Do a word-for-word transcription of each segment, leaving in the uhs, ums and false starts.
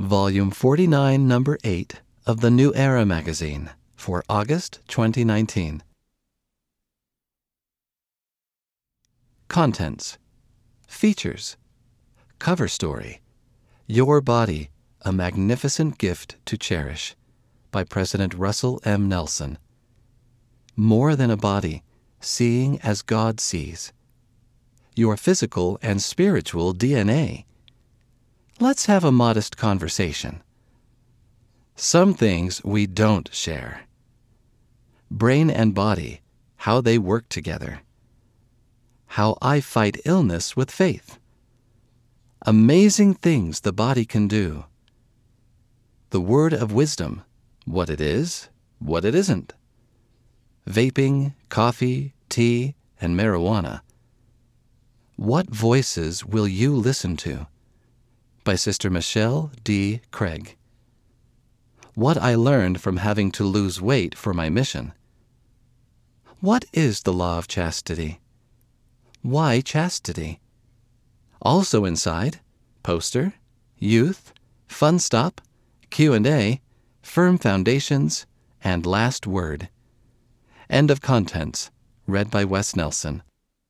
Volume forty-nine, Number eight of the New Era magazine for August twenty nineteen. Contents. Features. Cover story. Your Body, A Magnificent Gift to Cherish, by President Russell M. Nelson. More than a body, seeing as God sees. Your physical and spiritual D N A. Let's have a modest conversation. Some things we don't share. Brain and body, how they work together. How I fight illness with faith. Amazing things the body can do. The word of wisdom, what it is, what it isn't. Vaping, coffee, tea, and marijuana. What voices will you listen to? By Sister Michelle D. Craig. What I learned from having to lose weight for my mission. What is the law of chastity? Why chastity? Also inside, poster, youth, fun stop, Q and A, firm foundations, and last word. End of contents. Read by Wes Nelson.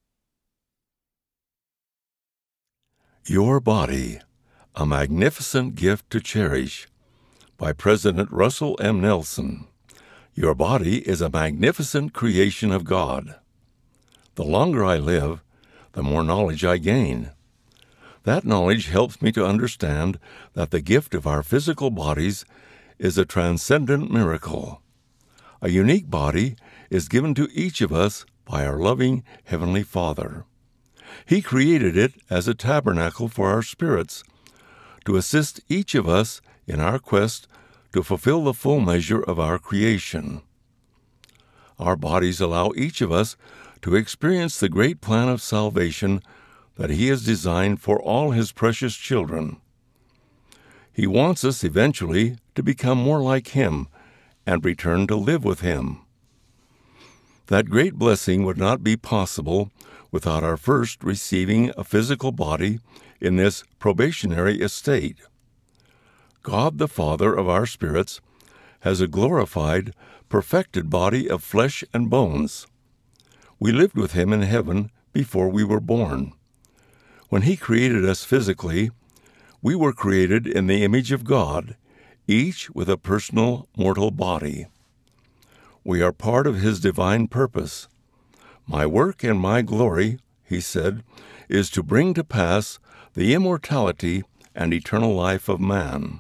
Your Body, A Magnificent Gift to Cherish, by President Russell M. Nelson. Your body is a magnificent creation of God. The longer I live, the more knowledge I gain. That knowledge helps me to understand that the gift of our physical bodies is a transcendent miracle. A unique body is given to each of us by our loving Heavenly Father. He created it as a tabernacle for our spirits, to assist each of us in our quest to fulfill the full measure of our creation. Our bodies allow each of us to experience the great plan of salvation that He has designed for all His precious children. He wants us eventually to become more like Him and return to live with Him. That great blessing would not be possible without our first receiving a physical body in this probationary estate. God, the Father of our spirits, has a glorified, perfected body of flesh and bones. We lived with Him in heaven before we were born. When He created us physically, we were created in the image of God, each with a personal mortal body. We are part of His divine purpose. My work and my glory, He said, is to bring to pass the immortality and eternal life of man.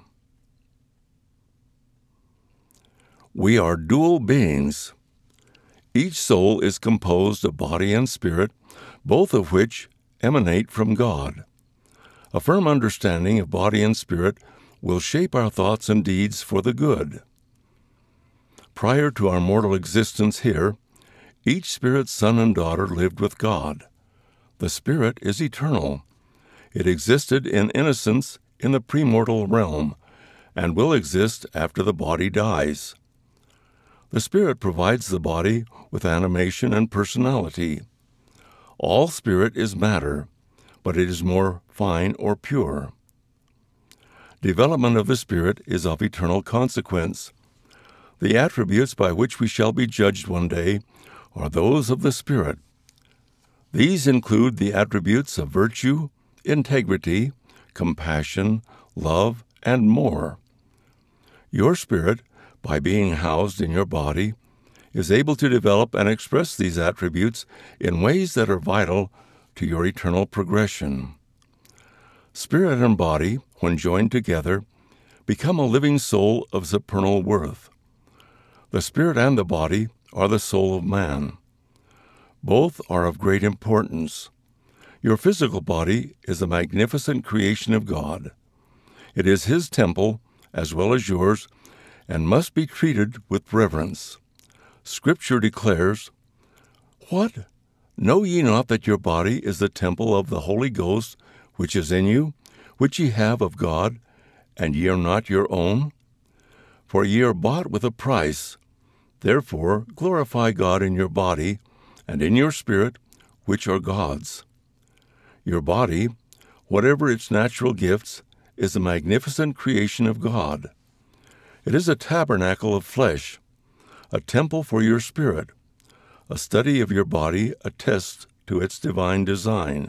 We are dual beings. Each soul is composed of body and spirit, both of which emanate from God. A firm understanding of body and spirit will shape our thoughts and deeds for the good. Prior to our mortal existence here, each spirit son and daughter lived with God. The spirit is eternal. It existed in innocence in the premortal realm, and will exist after the body dies. The spirit provides the body with animation and personality. All spirit is matter, but it is more fine or pure. Development of the spirit is of eternal consequence. The attributes by which we shall be judged one day are those of the spirit. These include the attributes of virtue, integrity, compassion, love, and more. Your spirit, by being housed in your body, is able to develop and express these attributes in ways that are vital to your eternal progression. Spirit and body, when joined together, become a living soul of supernal worth. The spirit and the body are the soul of man. Both are of great importance. Your physical body is a magnificent creation of God. It is His temple, as well as yours, and must be treated with reverence. Scripture declares, "What? Know ye not that your body is the temple of the Holy Ghost, which is in you, which ye have of God, and ye are not your own? For ye are bought with a price. Therefore glorify God in your body, and in your spirit, which are God's." Your body, whatever its natural gifts, is a magnificent creation of God. It is a tabernacle of flesh, a temple for your spirit. A study of your body attests to its divine design.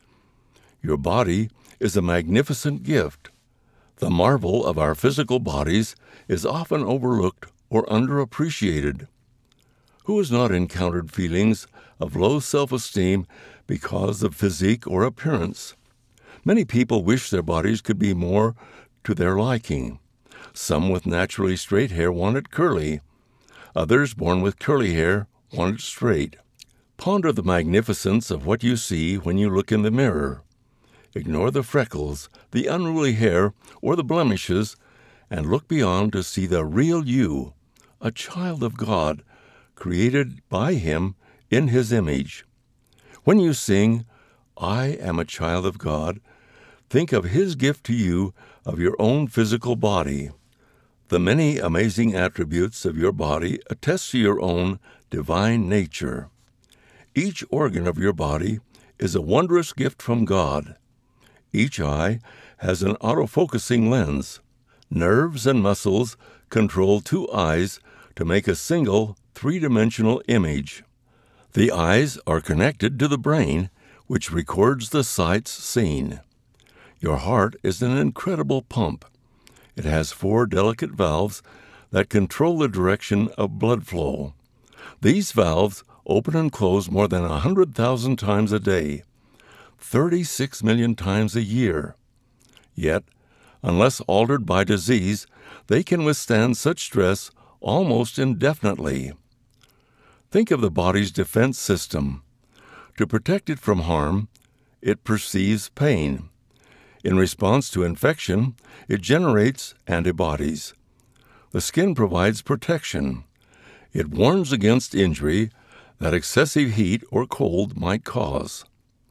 Your body is a magnificent gift. The marvel of our physical bodies is often overlooked or underappreciated. Who has not encountered feelings of low self-esteem because of physique or appearance? Many people wish their bodies could be more to their liking. Some with naturally straight hair want it curly. Others born with curly hair want it straight. Ponder the magnificence of what you see when you look in the mirror. Ignore the freckles, the unruly hair, or the blemishes, and look beyond to see the real you, a child of God, created by Him in His image. When you sing, "I am a child of God," think of His gift to you of your own physical body. The many amazing attributes of your body attest to your own divine nature. Each organ of your body is a wondrous gift from God. Each eye has an autofocusing lens. Nerves and muscles control two eyes to make a single three-dimensional image. The eyes are connected to the brain, which records the sights seen. Your heart is an incredible pump. It has four delicate valves that control the direction of blood flow. These valves open and close more than one hundred thousand times a day, thirty-six million times a year. Yet, unless altered by disease, they can withstand such stress almost indefinitely. Think of the body's defense system. To protect it from harm, it perceives pain. In response to infection, it generates antibodies. The skin provides protection. It warns against injury that excessive heat or cold might cause.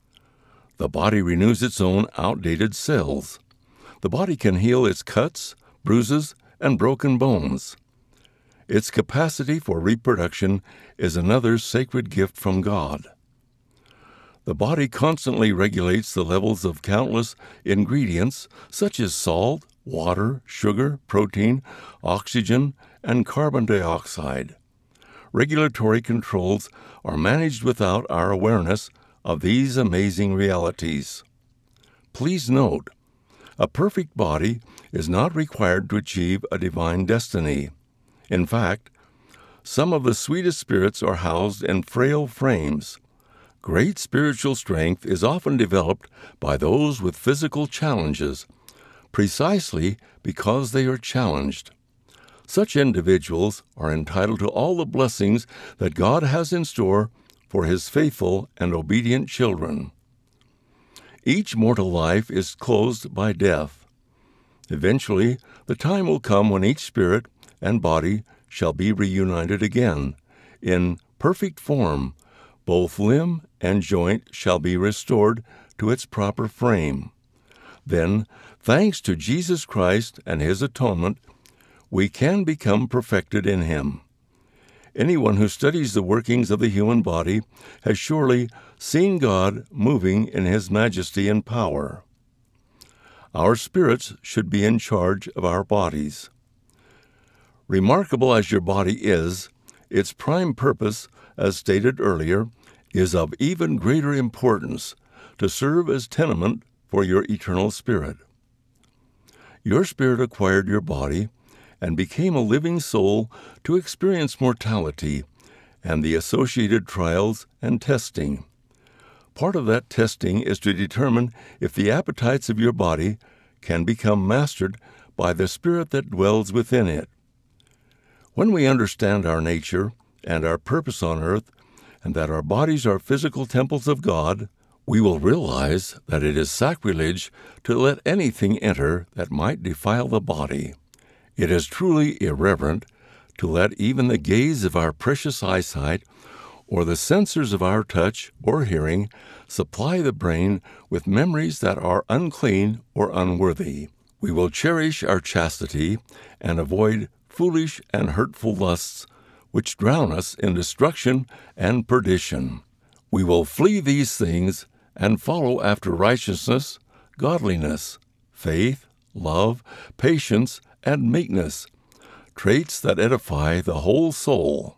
The body renews its own outdated cells. The body can heal its cuts, bruises, and broken bones. Its capacity for reproduction is another sacred gift from God. The body constantly regulates the levels of countless ingredients such as salt, water, sugar, protein, oxygen, and carbon dioxide. Regulatory controls are managed without our awareness of these amazing realities. Please note, a perfect body is not required to achieve a divine destiny. In fact, some of the sweetest spirits are housed in frail frames. Great spiritual strength is often developed by those with physical challenges, precisely because they are challenged. Such individuals are entitled to all the blessings that God has in store for His faithful and obedient children. Each mortal life is closed by death. Eventually, the time will come when each spirit and body shall be reunited again. In perfect form, both limb and joint shall be restored to its proper frame. Then, thanks to Jesus Christ and His atonement, we can become perfected in Him. Anyone who studies the workings of the human body has surely seen God moving in His majesty and power. Our spirits should be in charge of our bodies. Remarkable as your body is, its prime purpose, as stated earlier, is of even greater importance, to serve as tenement for your eternal spirit. Your spirit acquired your body and became a living soul to experience mortality and the associated trials and testing. Part of that testing is to determine if the appetites of your body can become mastered by the spirit that dwells within it. When we understand our nature and our purpose on earth, and that our bodies are physical temples of God, we will realize that it is sacrilege to let anything enter that might defile the body. It is truly irreverent to let even the gaze of our precious eyesight or the sensors of our touch or hearing supply the brain with memories that are unclean or unworthy. We will cherish our chastity and avoid foolish and hurtful lusts which drown us in destruction and perdition. We will flee these things and follow after righteousness, godliness, faith, love, patience, and meekness, traits that edify the whole soul.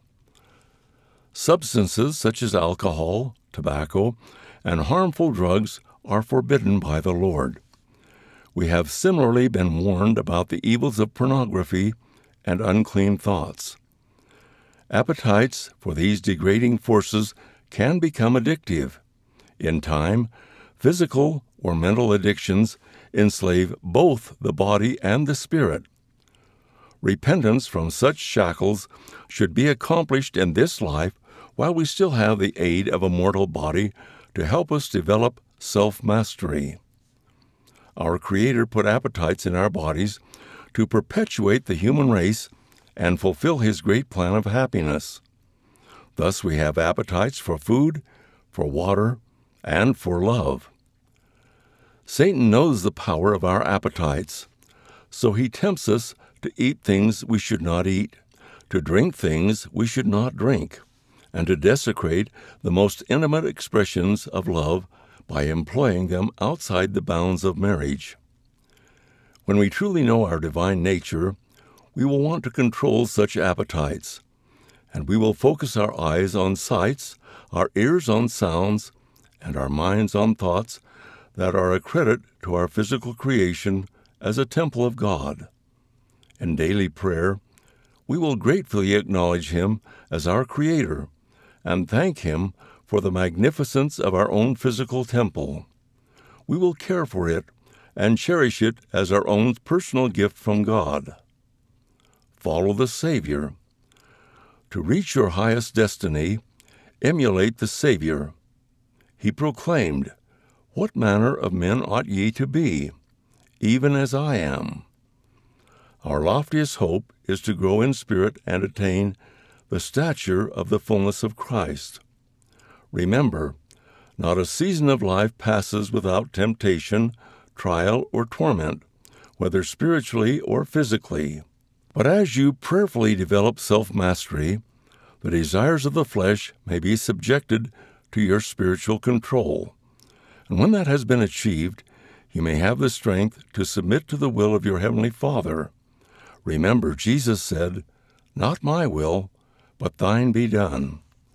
Substances such as alcohol, tobacco, and harmful drugs are forbidden by the Lord. We have similarly been warned about the evils of pornography and unclean thoughts. Appetites for these degrading forces can become addictive. In time, physical or mental addictions enslave both the body and the spirit. Repentance from such shackles should be accomplished in this life while we still have the aid of a mortal body to help us develop self-mastery. Our Creator put appetites in our bodies to perpetuate the human race and fulfill His great plan of happiness. Thus we have appetites for food, for water, and for love. Satan knows the power of our appetites, so he tempts us to eat things we should not eat, to drink things we should not drink, and to desecrate the most intimate expressions of love by employing them outside the bounds of marriage. When we truly know our divine nature, we will want to control such appetites, and we will focus our eyes on sights, our ears on sounds, and our minds on thoughts that are a credit to our physical creation as a temple of God. In daily prayer, we will gratefully acknowledge Him as our Creator and thank Him for the magnificence of our own physical temple. We will care for it and cherish it as our own personal gift from God. Follow the Savior. To reach your highest destiny, emulate the Savior. He proclaimed, "What manner of men ought ye to be, even as I am?" Our loftiest hope is to grow in spirit and attain the stature of the fullness of Christ. Remember, not a season of life passes without temptation, trial, or torment, whether spiritually or physically. But as you prayerfully develop self-mastery, the desires of the flesh may be subjected to your spiritual control. And when that has been achieved, you may have the strength to submit to the will of your Heavenly Father. Remember, Jesus said, "Not my will, but thine be done."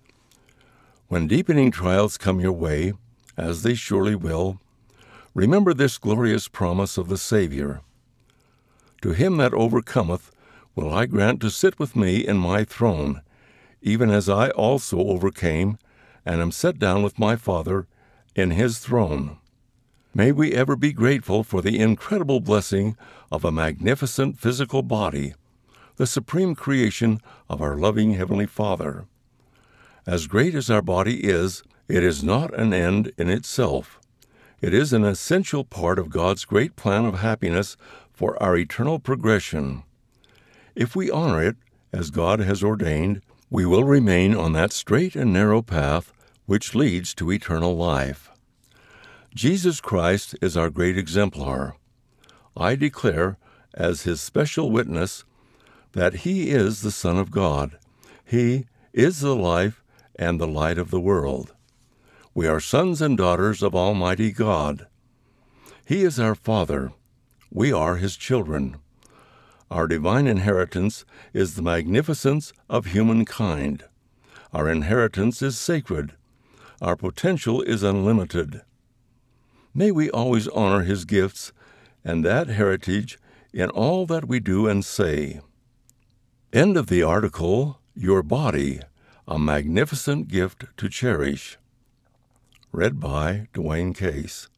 When deepening trials come your way, as they surely will, remember this glorious promise of the Savior. "To him that overcometh will I grant to sit with me in my throne, even as I also overcame, and am set down with my Father in His throne." May we ever be grateful for the incredible blessing of a magnificent physical body, the supreme creation of our loving Heavenly Father. As great as our body is, it is not an end in itself. It is an essential part of God's great plan of happiness for our eternal progression. If we honor it, as God has ordained, we will remain on that straight and narrow path which leads to eternal life. Jesus Christ is our great exemplar. I declare, as His special witness, that He is the Son of God. He is the life and the light of the world. We are sons and daughters of Almighty God. He is our Father. We are His children. Our divine inheritance is the magnificence of humankind. Our inheritance is sacred. Our potential is unlimited. May we always honor His gifts and that heritage in all that we do and say. End of the article, Your Body, a Magnificent Gift to Cherish. Read by Dwayne Case.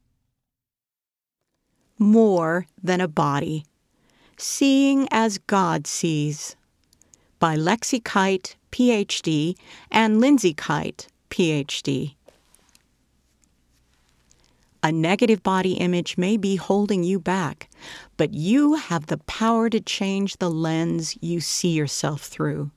More Than a Body. Seeing as God Sees, by Lexi Kite, P H D, and Lindsay Kite, P H D. A negative body image may be holding you back, but you have the power to change the lens you see yourself through.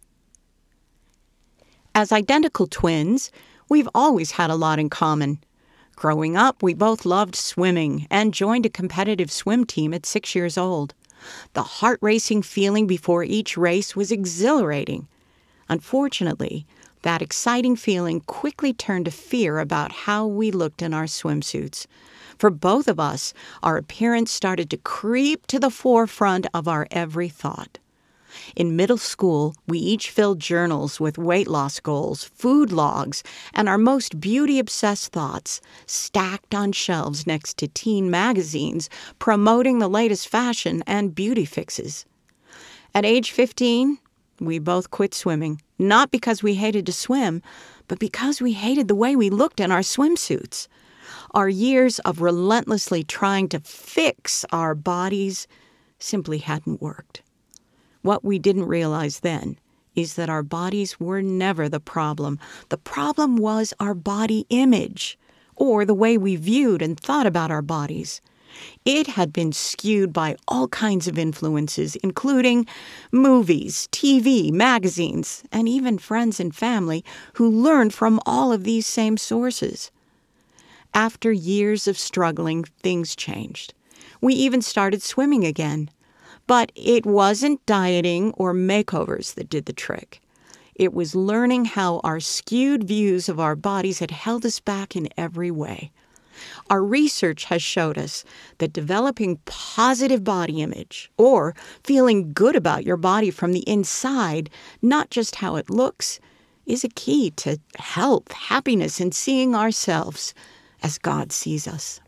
As identical twins, we've always had a lot in common. Growing up, we both loved swimming and joined a competitive swim team at six years old. The heart-racing feeling before each race was exhilarating. Unfortunately, that exciting feeling quickly turned to fear about how we looked in our swimsuits. For both of us, our appearance started to creep to the forefront of our every thought. In middle school, we each filled journals with weight loss goals, food logs, and our most beauty-obsessed thoughts, stacked on shelves next to teen magazines promoting the latest fashion and beauty fixes. At age fifteen, we both quit swimming, not because we hated to swim, but because we hated the way we looked in our swimsuits. Our years of relentlessly trying to fix our bodies simply hadn't worked. What we didn't realize then is that our bodies were never the problem. The problem was our body image, or the way we viewed and thought about our bodies. It had been skewed by all kinds of influences, including movies, T V, magazines, and even friends and family who learned from all of these same sources. After years of struggling, things changed. We even started swimming again. But it wasn't dieting or makeovers that did the trick. It was learning how our skewed views of our bodies had held us back in every way. Our research has showed us that developing positive body image, or feeling good about your body from the inside, not just how it looks, is a key to health, happiness, and seeing ourselves as God sees us.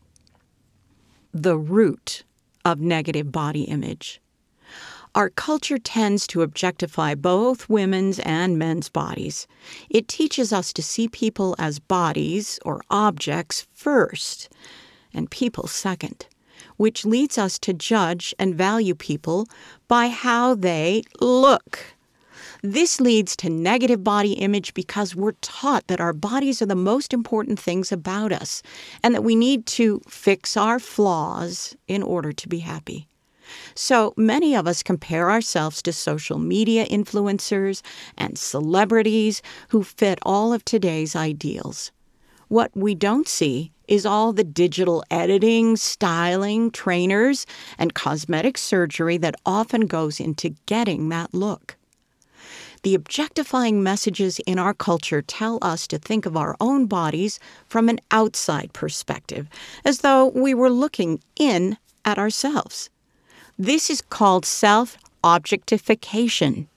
The root of negative body image. Our culture tends to objectify both women's and men's bodies. It teaches us to see people as bodies or objects first, and people second, which leads us to judge and value people by how they look. This leads to negative body image because we're taught that our bodies are the most important things about us and that we need to fix our flaws in order to be happy. So many of us compare ourselves to social media influencers and celebrities who fit all of today's ideals. What we don't see is all the digital editing, styling, trainers, and cosmetic surgery that often goes into getting that look. The objectifying messages in our culture tell us to think of our own bodies from an outside perspective, as though we were looking in at ourselves. This is called self-objectification,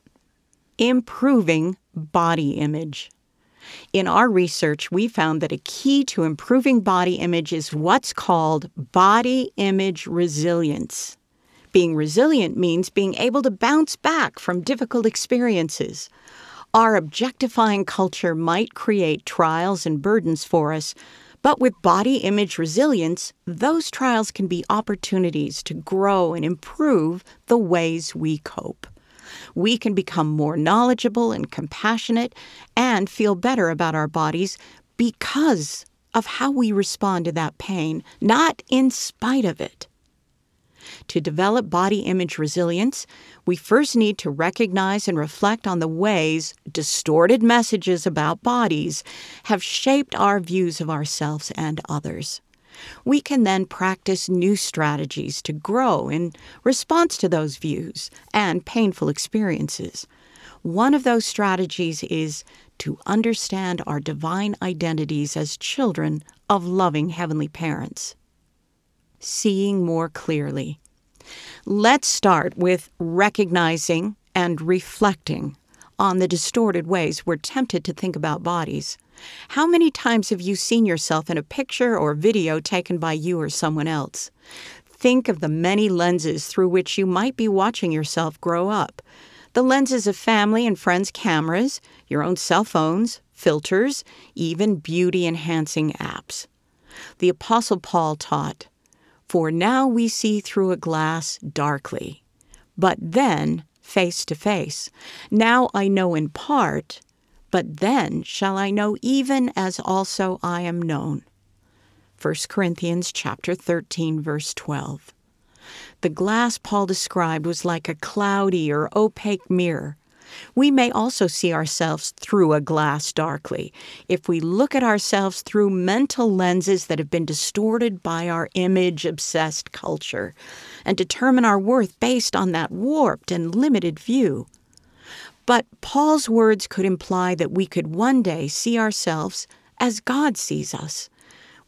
improving body image. In our research, we found that a key to improving body image is what's called body image resilience. Being resilient means being able to bounce back from difficult experiences. Our objectifying culture might create trials and burdens for us, but with body image resilience, those trials can be opportunities to grow and improve the ways we cope. We can become more knowledgeable and compassionate and feel better about our bodies because of how we respond to that pain, not in spite of it. To develop body image resilience, we first need to recognize and reflect on the ways distorted messages about bodies have shaped our views of ourselves and others. We can then practice new strategies to grow in response to those views and painful experiences. One of those strategies is to understand our divine identities as children of loving heavenly parents. Seeing more clearly. Let's start with recognizing and reflecting on the distorted ways we're tempted to think about bodies. How many times have you seen yourself in a picture or video taken by you or someone else? Think of the many lenses through which you might be watching yourself grow up. The lenses of family and friends' cameras, your own cell phones, filters, even beauty-enhancing apps. The Apostle Paul taught, "For now we see through a glass darkly, but then face to face. Now I know in part, but then shall I know even as also I am known." First Corinthians chapter thirteen, verse twelve. The glass Paul described was like a cloudy or opaque mirror. We may also see ourselves through a glass darkly if we look at ourselves through mental lenses that have been distorted by our image-obsessed culture and determine our worth based on that warped and limited view. But Paul's words could imply that we could one day see ourselves as God sees us.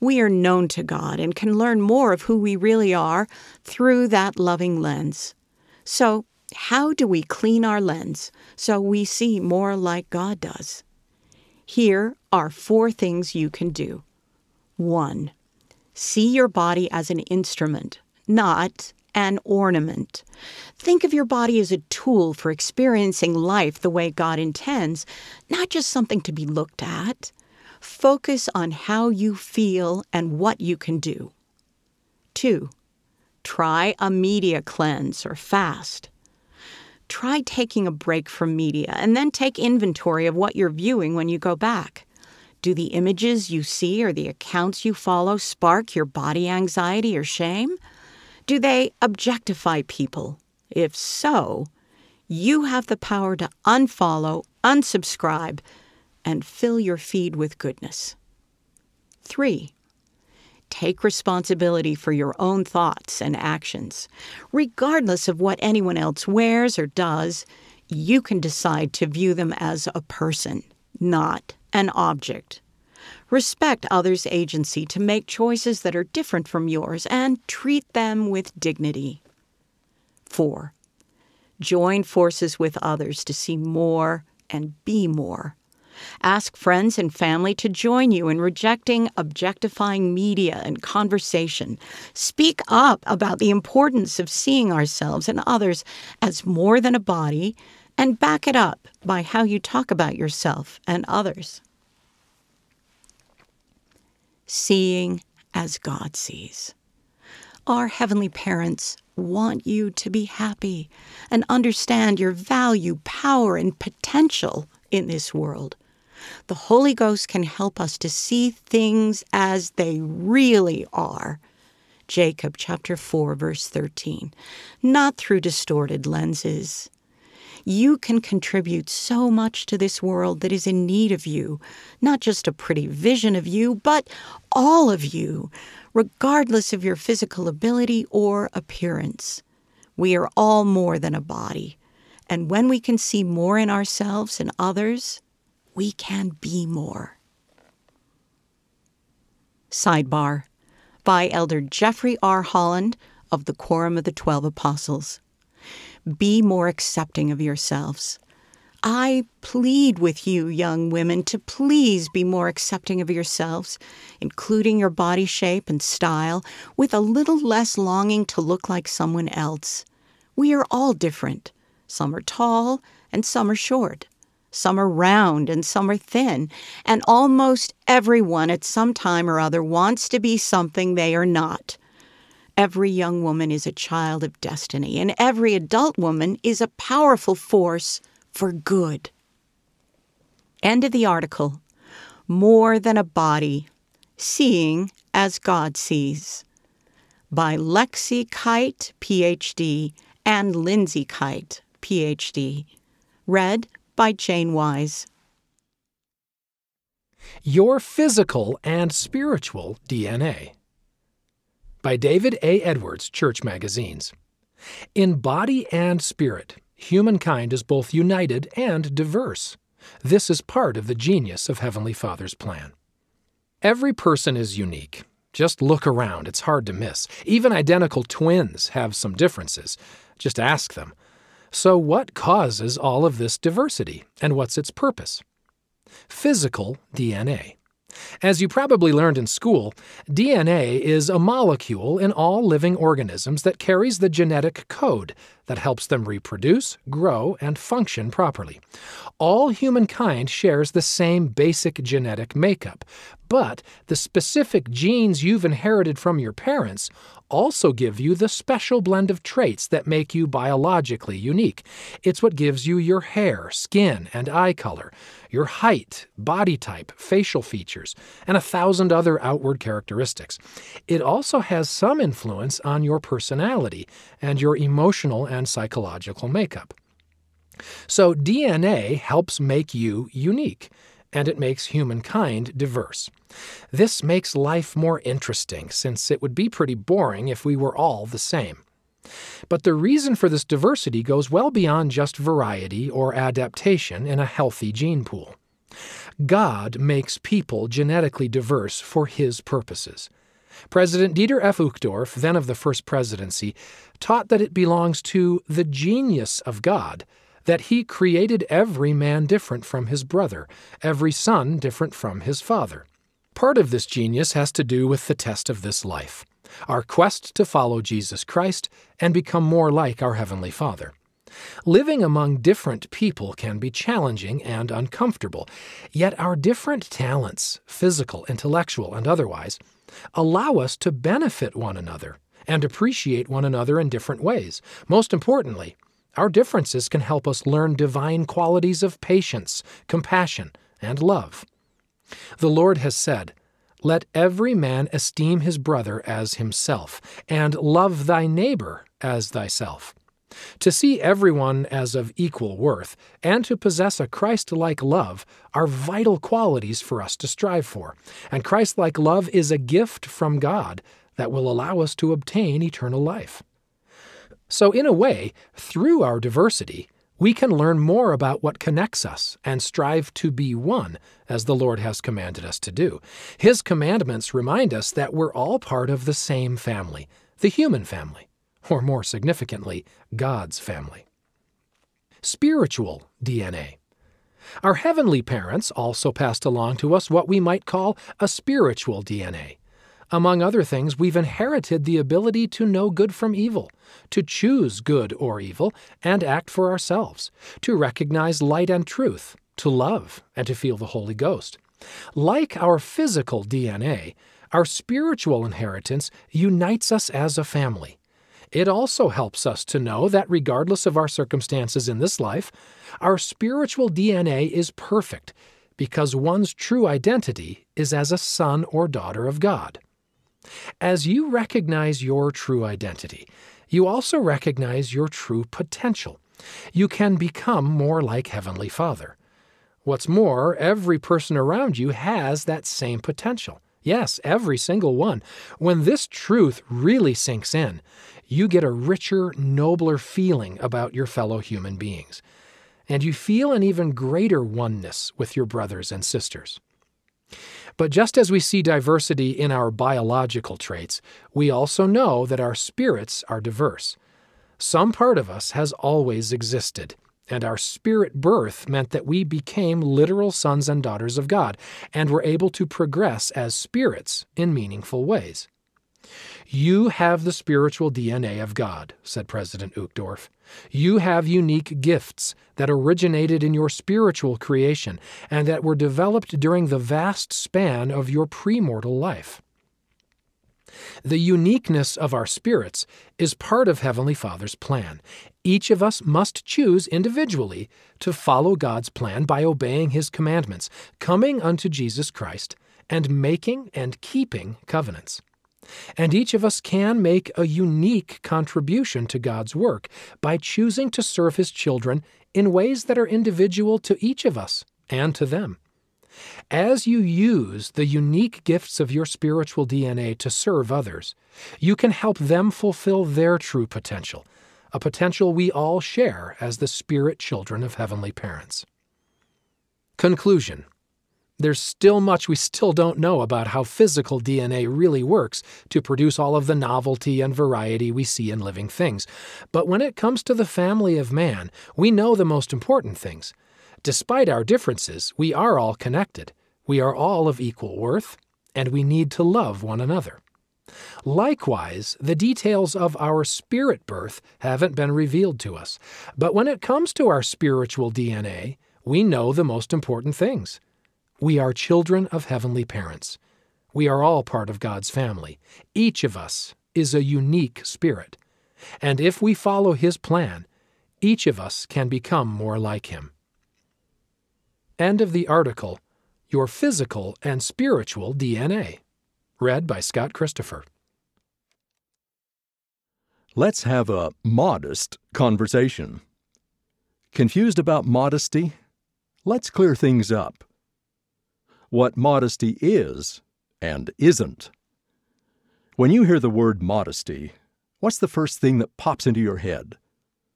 We are known to God and can learn more of who we really are through that loving lens. So, how do we clean our lens so we see more like God does? Here are four things you can do. One, see your body as an instrument, not an ornament. Think of your body as a tool for experiencing life the way God intends, not just something to be looked at. Focus on how you feel and what you can do. Two, try a media cleanse or fast. Try taking a break from media and then take inventory of what you're viewing when you go back. Do the images you see or the accounts you follow spark your body anxiety or shame? Do they objectify people? If so, you have the power to unfollow, unsubscribe, and fill your feed with goodness. Three, take responsibility for your own thoughts and actions. Regardless of what anyone else wears or does, you can decide to view them as a person, not an object. Respect others' agency to make choices that are different from yours and treat them with dignity. Four, join forces with others to see more and be more. Ask friends and family to join you in rejecting objectifying media and conversation. Speak up about the importance of seeing ourselves and others as more than a body, and back it up by how you talk about yourself and others. Seeing as God sees. Our heavenly parents want you to be happy and understand your value, power, and potential in this world. The Holy Ghost can help us to see things as they really are. Jacob chapter four, verse thirteen. Not through distorted lenses. You can contribute so much to this world that is in need of you, not just a pretty vision of you, but all of you, regardless of your physical ability or appearance. We are all more than a body, and when we can see more in ourselves and others, we can be more. Sidebar by Elder Jeffrey R. Holland of the Quorum of the Twelve Apostles. Be more accepting of yourselves. I plead with you, young women, to please be more accepting of yourselves, including your body shape and style, with a little less longing to look like someone else. We are all different. Some are tall and some are short. Some are round and some are thin. And almost everyone at some time or other wants to be something they are not. Every young woman is a child of destiny, and every adult woman is a powerful force for good. End of the article. More than a body, seeing as God sees. By Lexi Kite, P H D, and Lindsay Kite, P H D. Read by Jane Wise. Your Physical and Spiritual D N A. By David A. Edwards, Church Magazines. In body and spirit, humankind is both united and diverse. This is part of the genius of Heavenly Father's plan. Every person is unique. Just look around, it's hard to miss. Even identical twins have some differences. Just ask them. So what causes all of this diversity, and what's its purpose? Physical D N A. As you probably learned in school, D N A is a molecule in all living organisms that carries the genetic code that helps them reproduce, grow, and function properly. All humankind shares the same basic genetic makeup, but the specific genes you've inherited from your parents also give you the special blend of traits that make you biologically unique. It's what gives you your hair, skin, and eye color, your height, body type, facial features, and a thousand other outward characteristics. It also has some influence on your personality and your emotional and psychological makeup. So D N A helps make you unique, and it makes humankind diverse. This makes life more interesting, since it would be pretty boring if we were all the same. But the reason for this diversity goes well beyond just variety or adaptation in a healthy gene pool. God makes people genetically diverse for His purposes. President Dieter F. Uchtdorf, then of the First Presidency, taught that it belongs to the genius of God that He created every man different from his brother, every son different from his father. Part of this genius has to do with the test of this life, our quest to follow Jesus Christ and become more like our Heavenly Father. Living among different people can be challenging and uncomfortable, yet our different talents, physical, intellectual, and otherwise, allow us to benefit one another and appreciate one another in different ways. Most importantly, our differences can help us learn divine qualities of patience, compassion, and love. The Lord has said, "Let every man esteem his brother as himself, and love thy neighbor as thyself." To see everyone as of equal worth and to possess a Christ-like love are vital qualities for us to strive for, and Christ-like love is a gift from God that will allow us to obtain eternal life. So in a way, through our diversity, we can learn more about what connects us and strive to be one, as the Lord has commanded us to do. His commandments remind us that we're all part of the same family, the human family, or more significantly, God's family. Spiritual D N A. Our heavenly parents also passed along to us what we might call a spiritual D N A. Among other things, we've inherited the ability to know good from evil, to choose good or evil, and act for ourselves, to recognize light and truth, to love, and to feel the Holy Ghost. Like our physical D N A, our spiritual inheritance unites us as a family. It also helps us to know that regardless of our circumstances in this life, our spiritual D N A is perfect because one's true identity is as a son or daughter of God. As you recognize your true identity, you also recognize your true potential. You can become more like Heavenly Father. What's more, every person around you has that same potential. Yes, every single one. When this truth really sinks in, you get a richer, nobler feeling about your fellow human beings, and you feel an even greater oneness with your brothers and sisters. But just as we see diversity in our biological traits, we also know that our spirits are diverse. Some part of us has always existed, and our spirit birth meant that we became literal sons and daughters of God, and were able to progress as spirits in meaningful ways. "You have the spiritual D N A of God," said President Uchtdorf. "You have unique gifts that originated in your spiritual creation and that were developed during the vast span of your premortal life." The uniqueness of our spirits is part of Heavenly Father's plan. Each of us must choose individually to follow God's plan by obeying His commandments, coming unto Jesus Christ, and making and keeping covenants. And each of us can make a unique contribution to God's work by choosing to serve His children in ways that are individual to each of us and to them. As you use the unique gifts of your spiritual D N A to serve others, you can help them fulfill their true potential, a potential we all share as the spirit children of heavenly parents. Conclusion. There's still much we still don't know about how physical D N A really works to produce all of the novelty and variety we see in living things. But when it comes to the family of man, we know the most important things. Despite our differences, we are all connected. We are all of equal worth, and we need to love one another. Likewise, the details of our spirit birth haven't been revealed to us. But when it comes to our spiritual D N A, we know the most important things. We are children of heavenly parents. We are all part of God's family. Each of us is a unique spirit. And if we follow His plan, each of us can become more like Him. End of the article, Your Physical and Spiritual D N A. Read by Scott Christopher. Let's have a modest conversation. Confused about modesty? Let's clear things up. What modesty is and isn't. When you hear the word modesty, what's the first thing that pops into your head?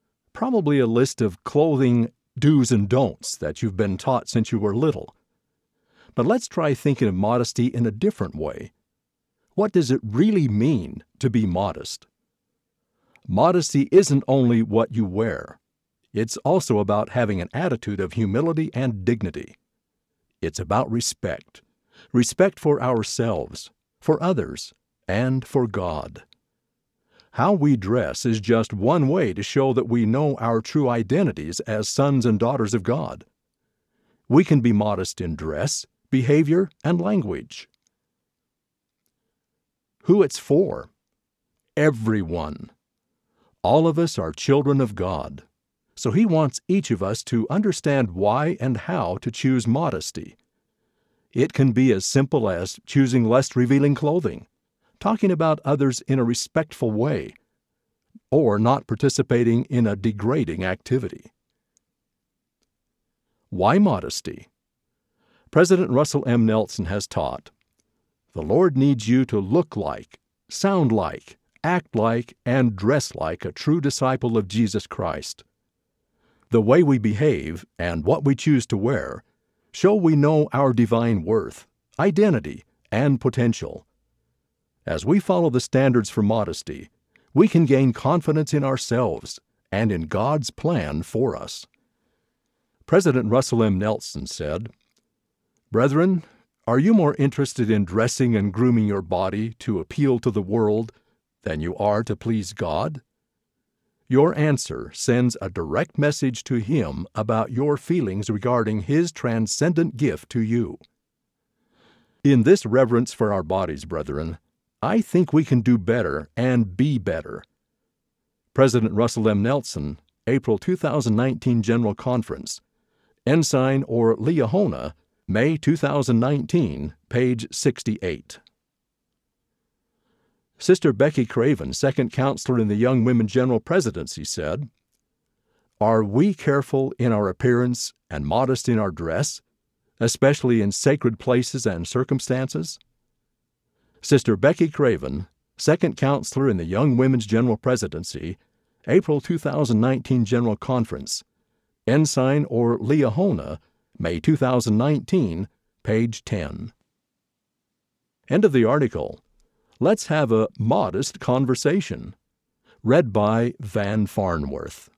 Probably a list of clothing do's and don'ts that you've been taught since you were little. But let's try thinking of modesty in a different way. What does it really mean to be modest? Modesty isn't only what you wear. It's also about having an attitude of humility and dignity. It's about respect. Respect for ourselves, for others, and for God. How we dress is just one way to show that we know our true identities as sons and daughters of God. We can be modest in dress, behavior, and language. Who it's for? Everyone. All of us are children of God, so He wants each of us to understand why and how to choose modesty. It can be as simple as choosing less revealing clothing, talking about others in a respectful way, or not participating in a degrading activity. Why modesty? President Russell M. Nelson has taught, "The Lord needs you to look like, sound like, act like, and dress like a true disciple of Jesus Christ. The way we behave and what we choose to wear show we know our divine worth, identity, and potential. As we follow the standards for modesty, we can gain confidence in ourselves and in God's plan for us." President Russell M. Nelson said, "Brethren, are you more interested in dressing and grooming your body to appeal to the world than you are to please God? Your answer sends a direct message to Him about your feelings regarding His transcendent gift to you." In this reverence for our bodies, brethren, I think we can do better and be better. President Russell M. Nelson, April two thousand nineteen General Conference, Ensign or Liahona, May two thousand nineteen, page sixty-eight. Sister Becky Craven, second counselor in the Young Women General Presidency, said, "Are we careful in our appearance and modest in our dress, especially in sacred places and circumstances?" Sister Becky Craven, second counselor in the Young Women's General Presidency, April two thousand nineteen General Conference, Ensign or Liahona, May two thousand nineteen, page ten. End of the article. Let's have a modest conversation. Read by Van Farnworth.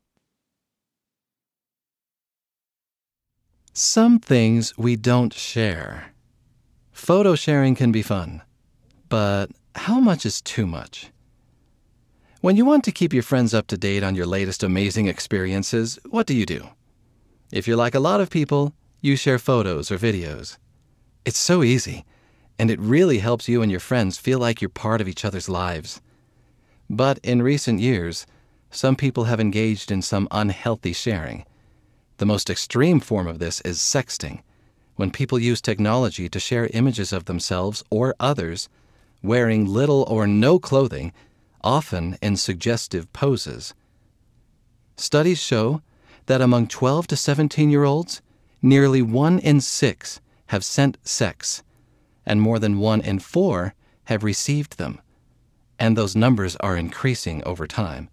Some things we don't share. Photo sharing can be fun, but how much is too much? When you want to keep your friends up to date on your latest amazing experiences, what do you do? If you're like a lot of people, you share photos or videos. It's so easy, and it really helps you and your friends feel like you're part of each other's lives. But in recent years, some people have engaged in some unhealthy sharing. The most extreme form of this is sexting, when people use technology to share images of themselves or others wearing little or no clothing, often in suggestive poses. Studies show that among twelve to seventeen-year-olds, nearly one in six have sent sex, and more than one in four have received them, and those numbers are increasing over time.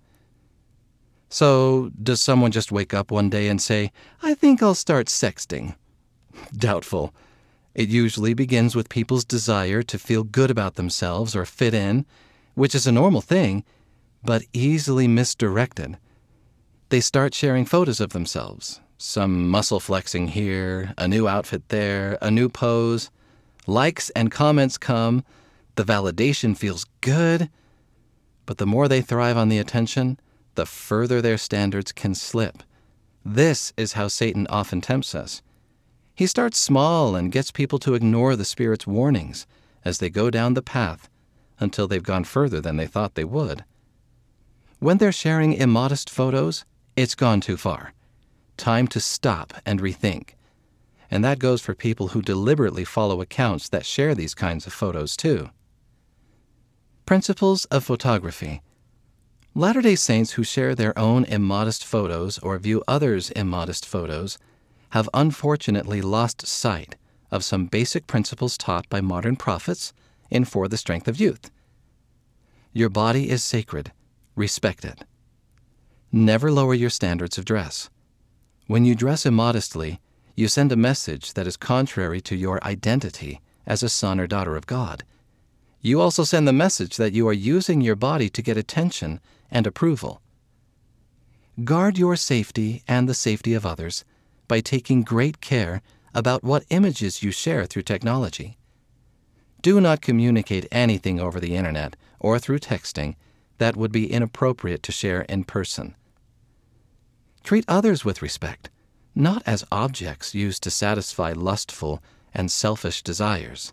So, does someone just wake up one day and say, "I think I'll start sexting"? Doubtful. It usually begins with people's desire to feel good about themselves or fit in, which is a normal thing, but easily misdirected. They start sharing photos of themselves, some muscle flexing here, a new outfit there, a new pose. Likes and comments come, the validation feels good, but the more they thrive on the attention, the further their standards can slip. This is how Satan often tempts us. He starts small and gets people to ignore the Spirit's warnings as they go down the path until they've gone further than they thought they would. When they're sharing immodest photos, it's gone too far. Time to stop and rethink. And that goes for people who deliberately follow accounts that share these kinds of photos too. Principles of photography. Latter-day Saints who share their own immodest photos or view others' immodest photos have unfortunately lost sight of some basic principles taught by modern prophets in For the Strength of Youth. Your body is sacred. Respect it. Never lower your standards of dress. When you dress immodestly, you send a message that is contrary to your identity as a son or daughter of God. You also send the message that you are using your body to get attention and approval. Guard your safety and the safety of others by taking great care about what images you share through technology. Do not communicate anything over the internet or through texting that would be inappropriate to share in person. Treat others with respect, not as objects used to satisfy lustful and selfish desires.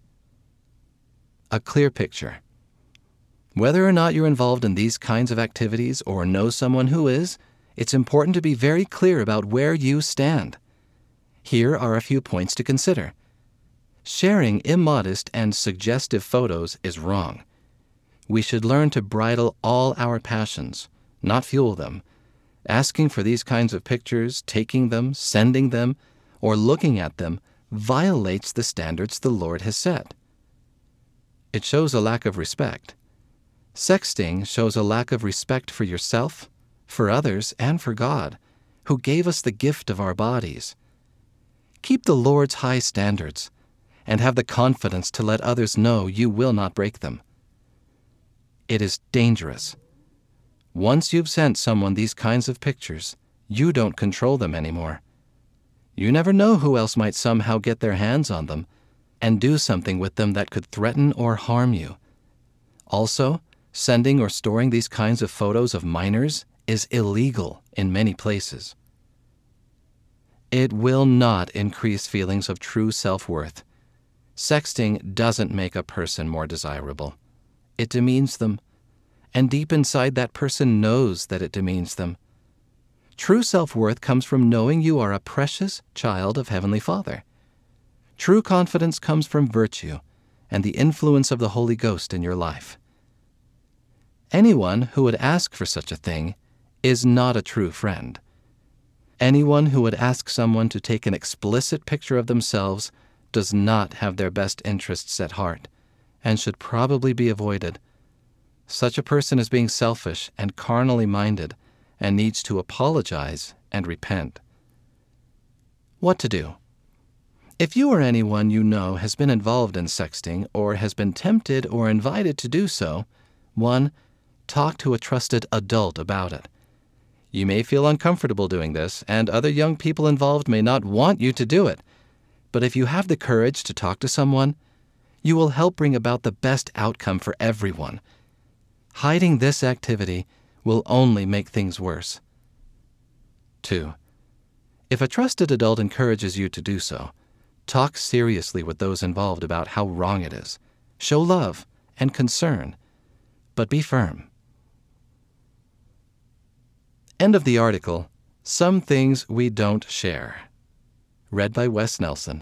A clear picture. Whether or not you're involved in these kinds of activities or know someone who is, it's important to be very clear about where you stand. Here are a few points to consider. Sharing immodest and suggestive photos is wrong. We should learn to bridle all our passions, not fuel them. Asking for these kinds of pictures, taking them, sending them, or looking at them violates the standards the Lord has set. It shows a lack of respect. Sexting shows a lack of respect for yourself, for others, and for God, who gave us the gift of our bodies. Keep the Lord's high standards, and have the confidence to let others know you will not break them. It is dangerous. Once you've sent someone these kinds of pictures, you don't control them anymore. You never know who else might somehow get their hands on them and do something with them that could threaten or harm you. Also, sending or storing these kinds of photos of minors is illegal in many places. It will not increase feelings of true self-worth. Sexting doesn't make a person more desirable. It demeans them, and deep inside that person knows that it demeans them. True self-worth comes from knowing you are a precious child of Heavenly Father. True confidence comes from virtue and the influence of the Holy Ghost in your life. Anyone who would ask for such a thing is not a true friend. Anyone who would ask someone to take an explicit picture of themselves does not have their best interests at heart and should probably be avoided. Such a person is being selfish and carnally minded and needs to apologize and repent. What to do? If you or anyone you know has been involved in sexting or has been tempted or invited to do so, one, talk to a trusted adult about it. You may feel uncomfortable doing this, and other young people involved may not want you to do it. But if you have the courage to talk to someone, you will help bring about the best outcome for everyone. Hiding this activity will only make things worse. Two, if a trusted adult encourages you to do so, talk seriously with those involved about how wrong it is. Show love and concern, but be firm. End of the article, Some Things We Don't Share. Read by Wes Nelson.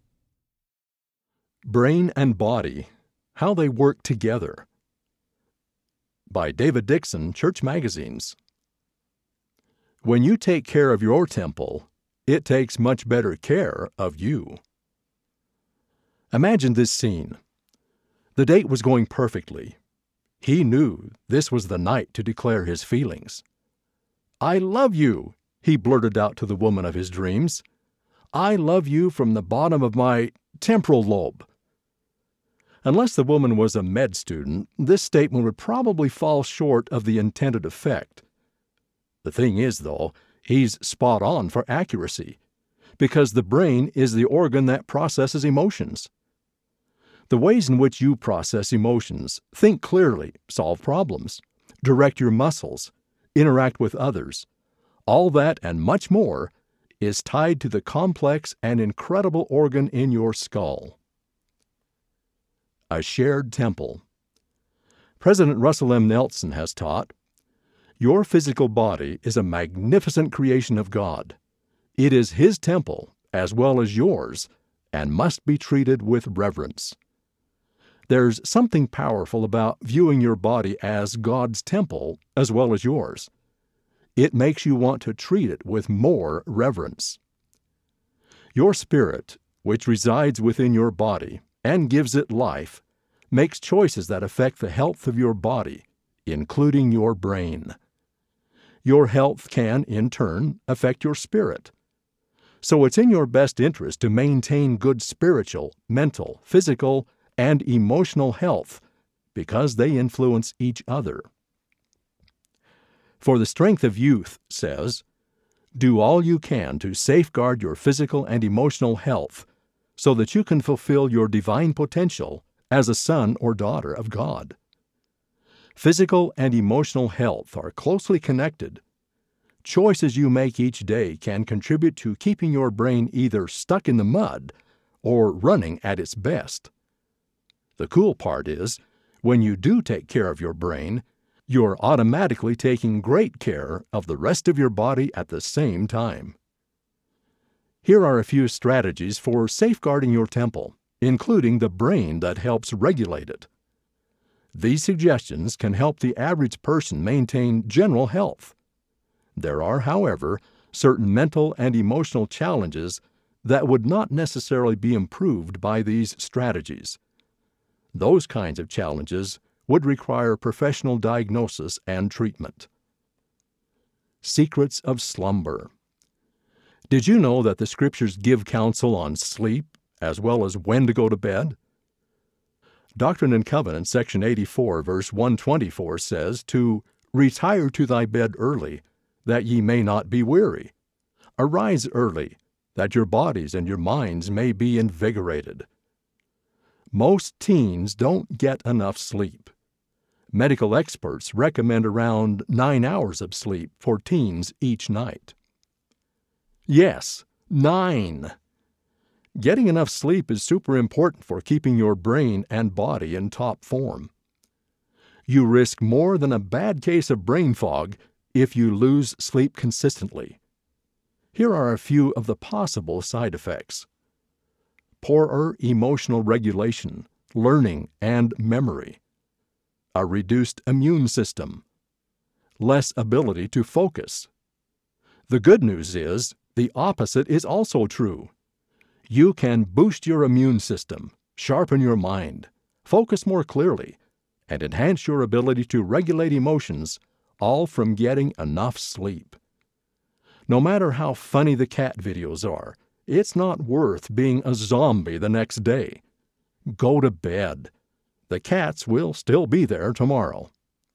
Brain and Body, How They Work Together. By David Dixon, Church Magazines. When you take care of your temple, it takes much better care of you. Imagine this scene. The date was going perfectly. He knew this was the night to declare his feelings. "I love you," he blurted out to the woman of his dreams. "I love you from the bottom of my temporal lobe." Unless the woman was a med student, this statement would probably fall short of the intended effect. The thing is, though, he's spot on for accuracy, because the brain is the organ that processes emotions. The ways in which you process emotions, think clearly, solve problems, direct your muscles, interact with others, all that and much more is tied to the complex and incredible organ in your skull. A shared temple. President Russell M. Nelson has taught, "Your physical body is a magnificent creation of God. It is His temple as well as yours and must be treated with reverence." There's something powerful about viewing your body as God's temple as well as yours. It makes you want to treat it with more reverence. Your spirit, which resides within your body and gives it life, makes choices that affect the health of your body, including your brain. Your health can, in turn, affect your spirit. So it's in your best interest to maintain good spiritual, mental, physical, and emotional health because they influence each other. For the Strength of Youth says, "Do all you can to safeguard your physical and emotional health so that you can fulfill your divine potential as a son or daughter of God." Physical and emotional health are closely connected. Choices you make each day can contribute to keeping your brain either stuck in the mud or running at its best. The cool part is, when you do take care of your brain, you're automatically taking great care of the rest of your body at the same time. Here are a few strategies for safeguarding your temple, including the brain that helps regulate it. These suggestions can help the average person maintain general health. There are, however, certain mental and emotional challenges that would not necessarily be improved by these strategies. Those kinds of challenges would require professional diagnosis and treatment. Secrets of slumber. Did you know that the Scriptures give counsel on sleep as well as when to go to bed? Doctrine and Covenants, section eighty-four, verse one twenty-four says to retire to thy bed early, that ye may not be weary. Arise early, that your bodies and your minds may be invigorated. Most teens don't get enough sleep. Medical experts recommend around nine hours of sleep for teens each night. Yes, nine! Getting enough sleep is super important for keeping your brain and body in top form. You risk more than a bad case of brain fog if you lose sleep consistently. Here are a few of the possible side effects. Poorer emotional regulation, learning, and memory. A reduced immune system. Less ability to focus. The good news is, the opposite is also true. You can boost your immune system, sharpen your mind, focus more clearly, and enhance your ability to regulate emotions, all from getting enough sleep. No matter how funny the cat videos are, it's not worth being a zombie the next day. Go to bed. The cats will still be there tomorrow.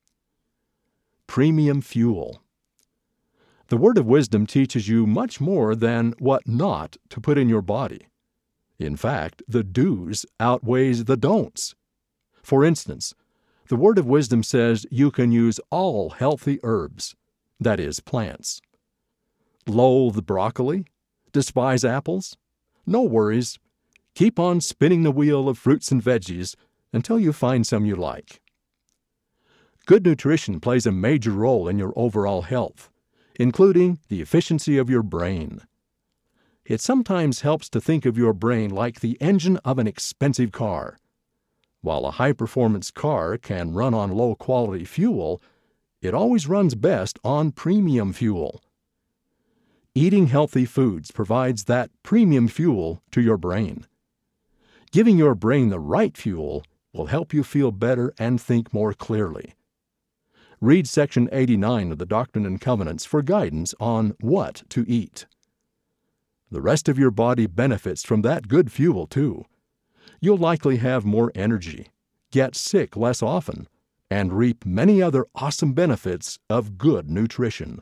Premium fuel. The Word of Wisdom teaches you much more than what not to put in your body. In fact, the do's outweighs the don'ts. For instance, the Word of Wisdom says you can use all healthy herbs, that is, plants. Loathe broccoli? Despise apples? No worries. Keep on spinning the wheel of fruits and veggies until you find some you like. Good nutrition plays a major role in your overall health, including the efficiency of your brain. It sometimes helps to think of your brain like the engine of an expensive car. While a high-performance car can run on low-quality fuel, it always runs best on premium fuel. Eating healthy foods provides that premium fuel to your brain. Giving your brain the right fuel will help you feel better and think more clearly. Read section eighty-nine of the Doctrine and Covenants for guidance on what to eat. The rest of your body benefits from that good fuel, too. You'll likely have more energy, get sick less often, and reap many other awesome benefits of good nutrition.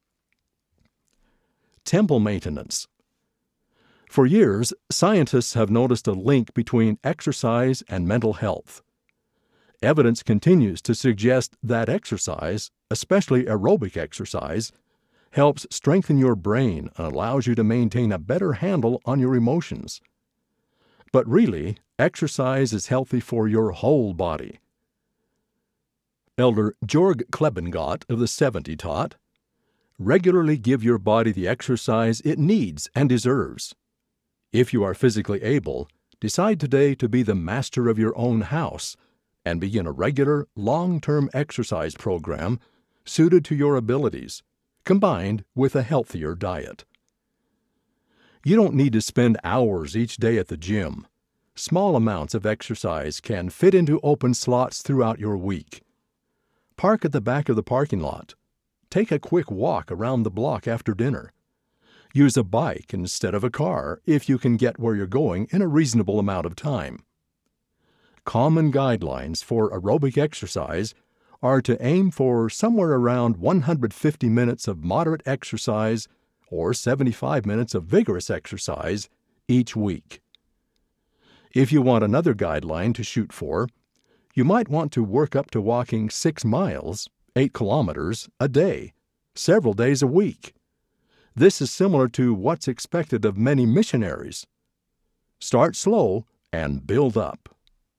Temple maintenance. For years, scientists have noticed a link between exercise and mental health. Evidence continues to suggest that exercise, especially aerobic exercise, helps strengthen your brain and allows you to maintain a better handle on your emotions. But really, exercise is healthy for your whole body. Elder Jorg Klebengott of the seventy taught, "Regularly give your body the exercise it needs and deserves. If you are physically able, decide today to be the master of your own house and begin a regular, long-term exercise program suited to your abilities, combined with a healthier diet." You don't need to spend hours each day at the gym. Small amounts of exercise can fit into open slots throughout your week. Park at the back of the parking lot. Take a quick walk around the block after dinner. Use a bike instead of a car if you can get where you're going in a reasonable amount of time. Common guidelines for aerobic exercise are to aim for somewhere around one hundred fifty minutes of moderate exercise or seventy-five minutes of vigorous exercise each week. If you want another guideline to shoot for, you might want to work up to walking six miles, eight kilometers, a day, several days a week. This is similar to what's expected of many missionaries. Start slow and build up.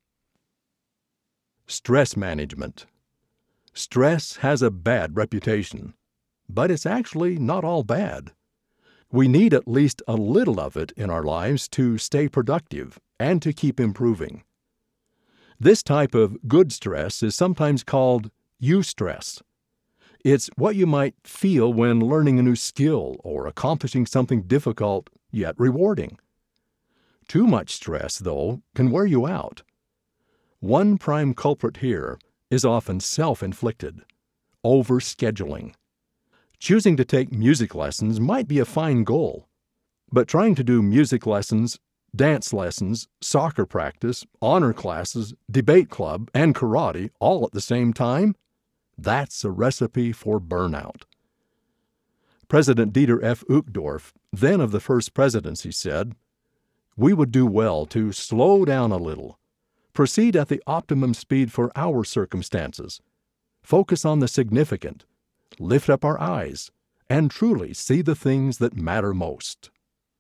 Stress management. Stress has a bad reputation, but it's actually not all bad. We need at least a little of it in our lives to stay productive and to keep improving. This type of good stress is sometimes called eustress. It's what you might feel when learning a new skill or accomplishing something difficult yet rewarding. Too much stress, though, can wear you out. One prime culprit here is often self-inflicted, overscheduling. Choosing to take music lessons might be a fine goal, but trying to do music lessons, dance lessons, soccer practice, honor classes, debate club, and karate all at the same time? That's a recipe for burnout. President Dieter F. Uchtdorf, then of the First Presidency, said, "We would do well to slow down a little, proceed at the optimum speed for our circumstances, focus on the significant, lift up our eyes, and truly see the things that matter most."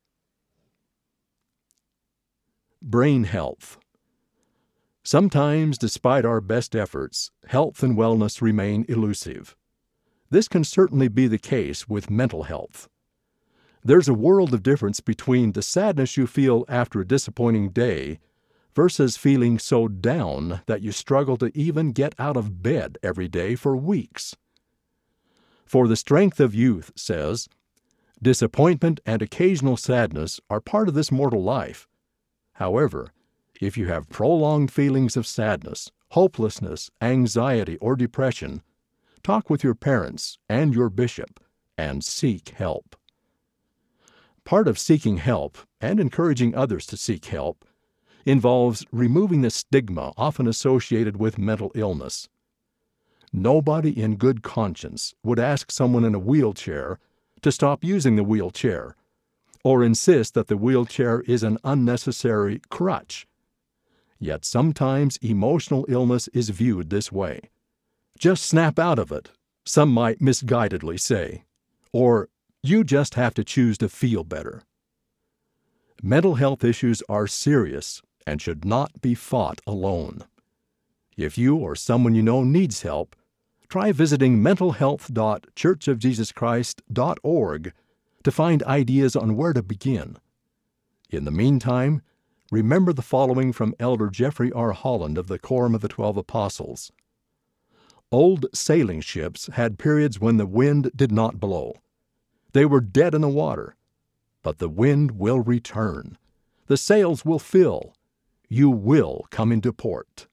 Brain health. Sometimes, despite our best efforts, health and wellness remain elusive. This can certainly be the case with mental health. There's a world of difference between the sadness you feel after a disappointing day versus feeling so down that you struggle to even get out of bed every day for weeks. For the Strength of Youth says, "Disappointment and occasional sadness are part of this mortal life. However, if you have prolonged feelings of sadness, hopelessness, anxiety, or depression, talk with your parents and your bishop and seek help." Part of seeking help and encouraging others to seek help involves removing the stigma often associated with mental illness. Nobody in good conscience would ask someone in a wheelchair to stop using the wheelchair or insist that the wheelchair is an unnecessary crutch. Yet sometimes emotional illness is viewed this way. "Just snap out of it," some might misguidedly say, or "you just have to choose to feel better." Mental health issues are serious and should not be fought alone. If you or someone you know needs help, try visiting mental health dot church of jesus christ dot org to find ideas on where to begin. In the meantime, remember the following from Elder Jeffrey R. Holland of the Quorum of the Twelve Apostles. Old sailing ships had periods when the wind did not blow. They were dead in the water. But the wind will return. The sails will fill. You will come into port.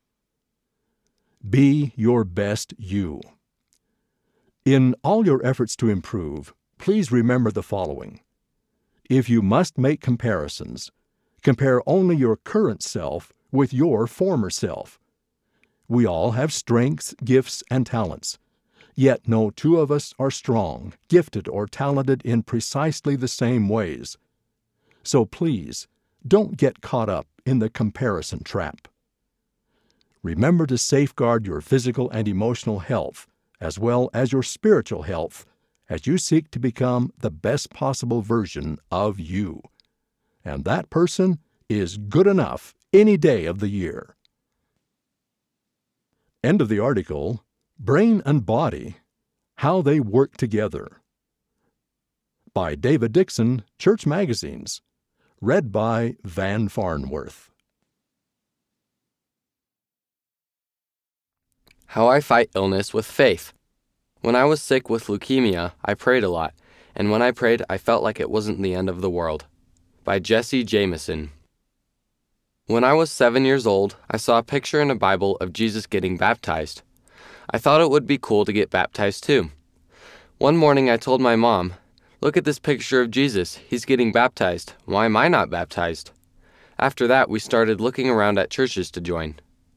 Be your best you. In all your efforts to improve, please remember the following. If you must make comparisons, compare only your current self with your former self. We all have strengths, gifts, and talents, yet no two of us are strong, gifted, or talented in precisely the same ways. So please, don't get caught up in the comparison trap. Remember to safeguard your physical and emotional health, as well as your spiritual health, as you seek to become the best possible version of you. And that person is good enough any day of the year. End of the article, Brain and Body, How They Work Together. By David Dixon, Church Magazines. Read by Van Farnworth. How I Fight Illness with Faith. When I was sick with leukemia, I prayed a lot, and when I prayed, I felt like it wasn't the end of the world. By Jesse Jameson. When I was seven years old, I saw a picture in a Bible of Jesus getting baptized. I thought it would be cool to get baptized too. One morning I told my mom, Look at this picture of Jesus. He's getting baptized. Why am I not baptized? After that, we started looking around at churches to join.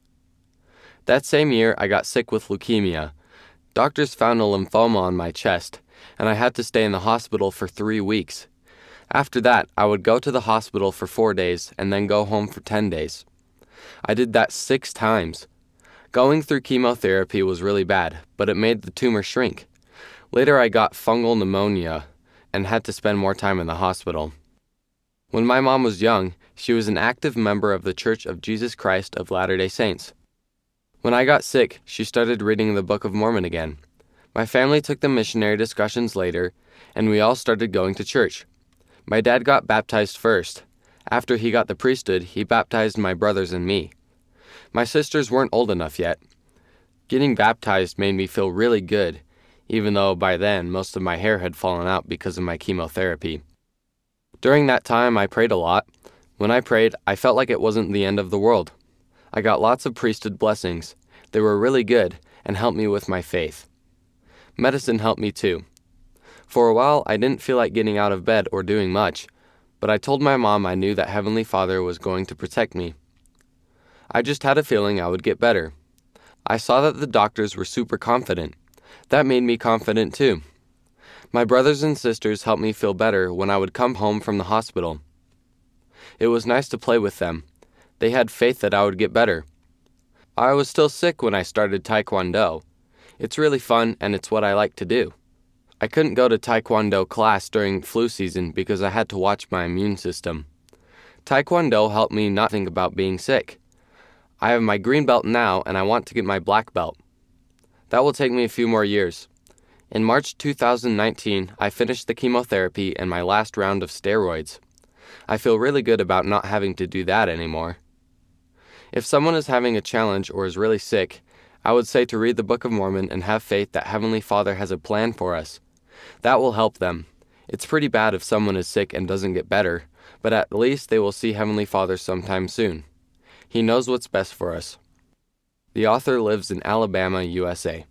That same year, I got sick with leukemia. Doctors found a lymphoma on my chest, and I had to stay in the hospital for three weeks. After that, I would go to the hospital for four days and then go home for ten days. I did that six times. Going through chemotherapy was really bad, but it made the tumor shrink. Later, I got fungal pneumonia and had to spend more time in the hospital. When my mom was young, she was an active member of the Church of Jesus Christ of Latter-day Saints. When I got sick, she started reading the Book of Mormon again. My family took the missionary discussions later, and we all started going to church. My dad got baptized first. After he got the priesthood, he baptized my brothers and me. My sisters weren't old enough yet. Getting baptized made me feel really good, even though by then most of my hair had fallen out because of my chemotherapy. During that time, I prayed a lot. When I prayed, I felt like it wasn't the end of the world. I got lots of priesthood blessings. They were really good and helped me with my faith. Medicine helped me too. For a while, I didn't feel like getting out of bed or doing much, but I told my mom I knew that Heavenly Father was going to protect me. I just had a feeling I would get better. I saw that the doctors were super confident. That made me confident too. My brothers and sisters helped me feel better when I would come home from the hospital. It was nice to play with them. They had faith that I would get better. I was still sick when I started Taekwondo. It's really fun and it's what I like to do. I couldn't go to Taekwondo class during flu season because I had to watch my immune system. Taekwondo helped me not think about being sick. I have my green belt now and I want to get my black belt. That will take me a few more years. In March two thousand nineteen, I finished the chemotherapy and my last round of steroids. I feel really good about not having to do that anymore. If someone is having a challenge or is really sick, I would say to read the Book of Mormon and have faith that Heavenly Father has a plan for us. That will help them. It's pretty bad if someone is sick and doesn't get better, but at least they will see Heavenly Father sometime soon. He knows what's best for us. The author lives in Alabama, U S A.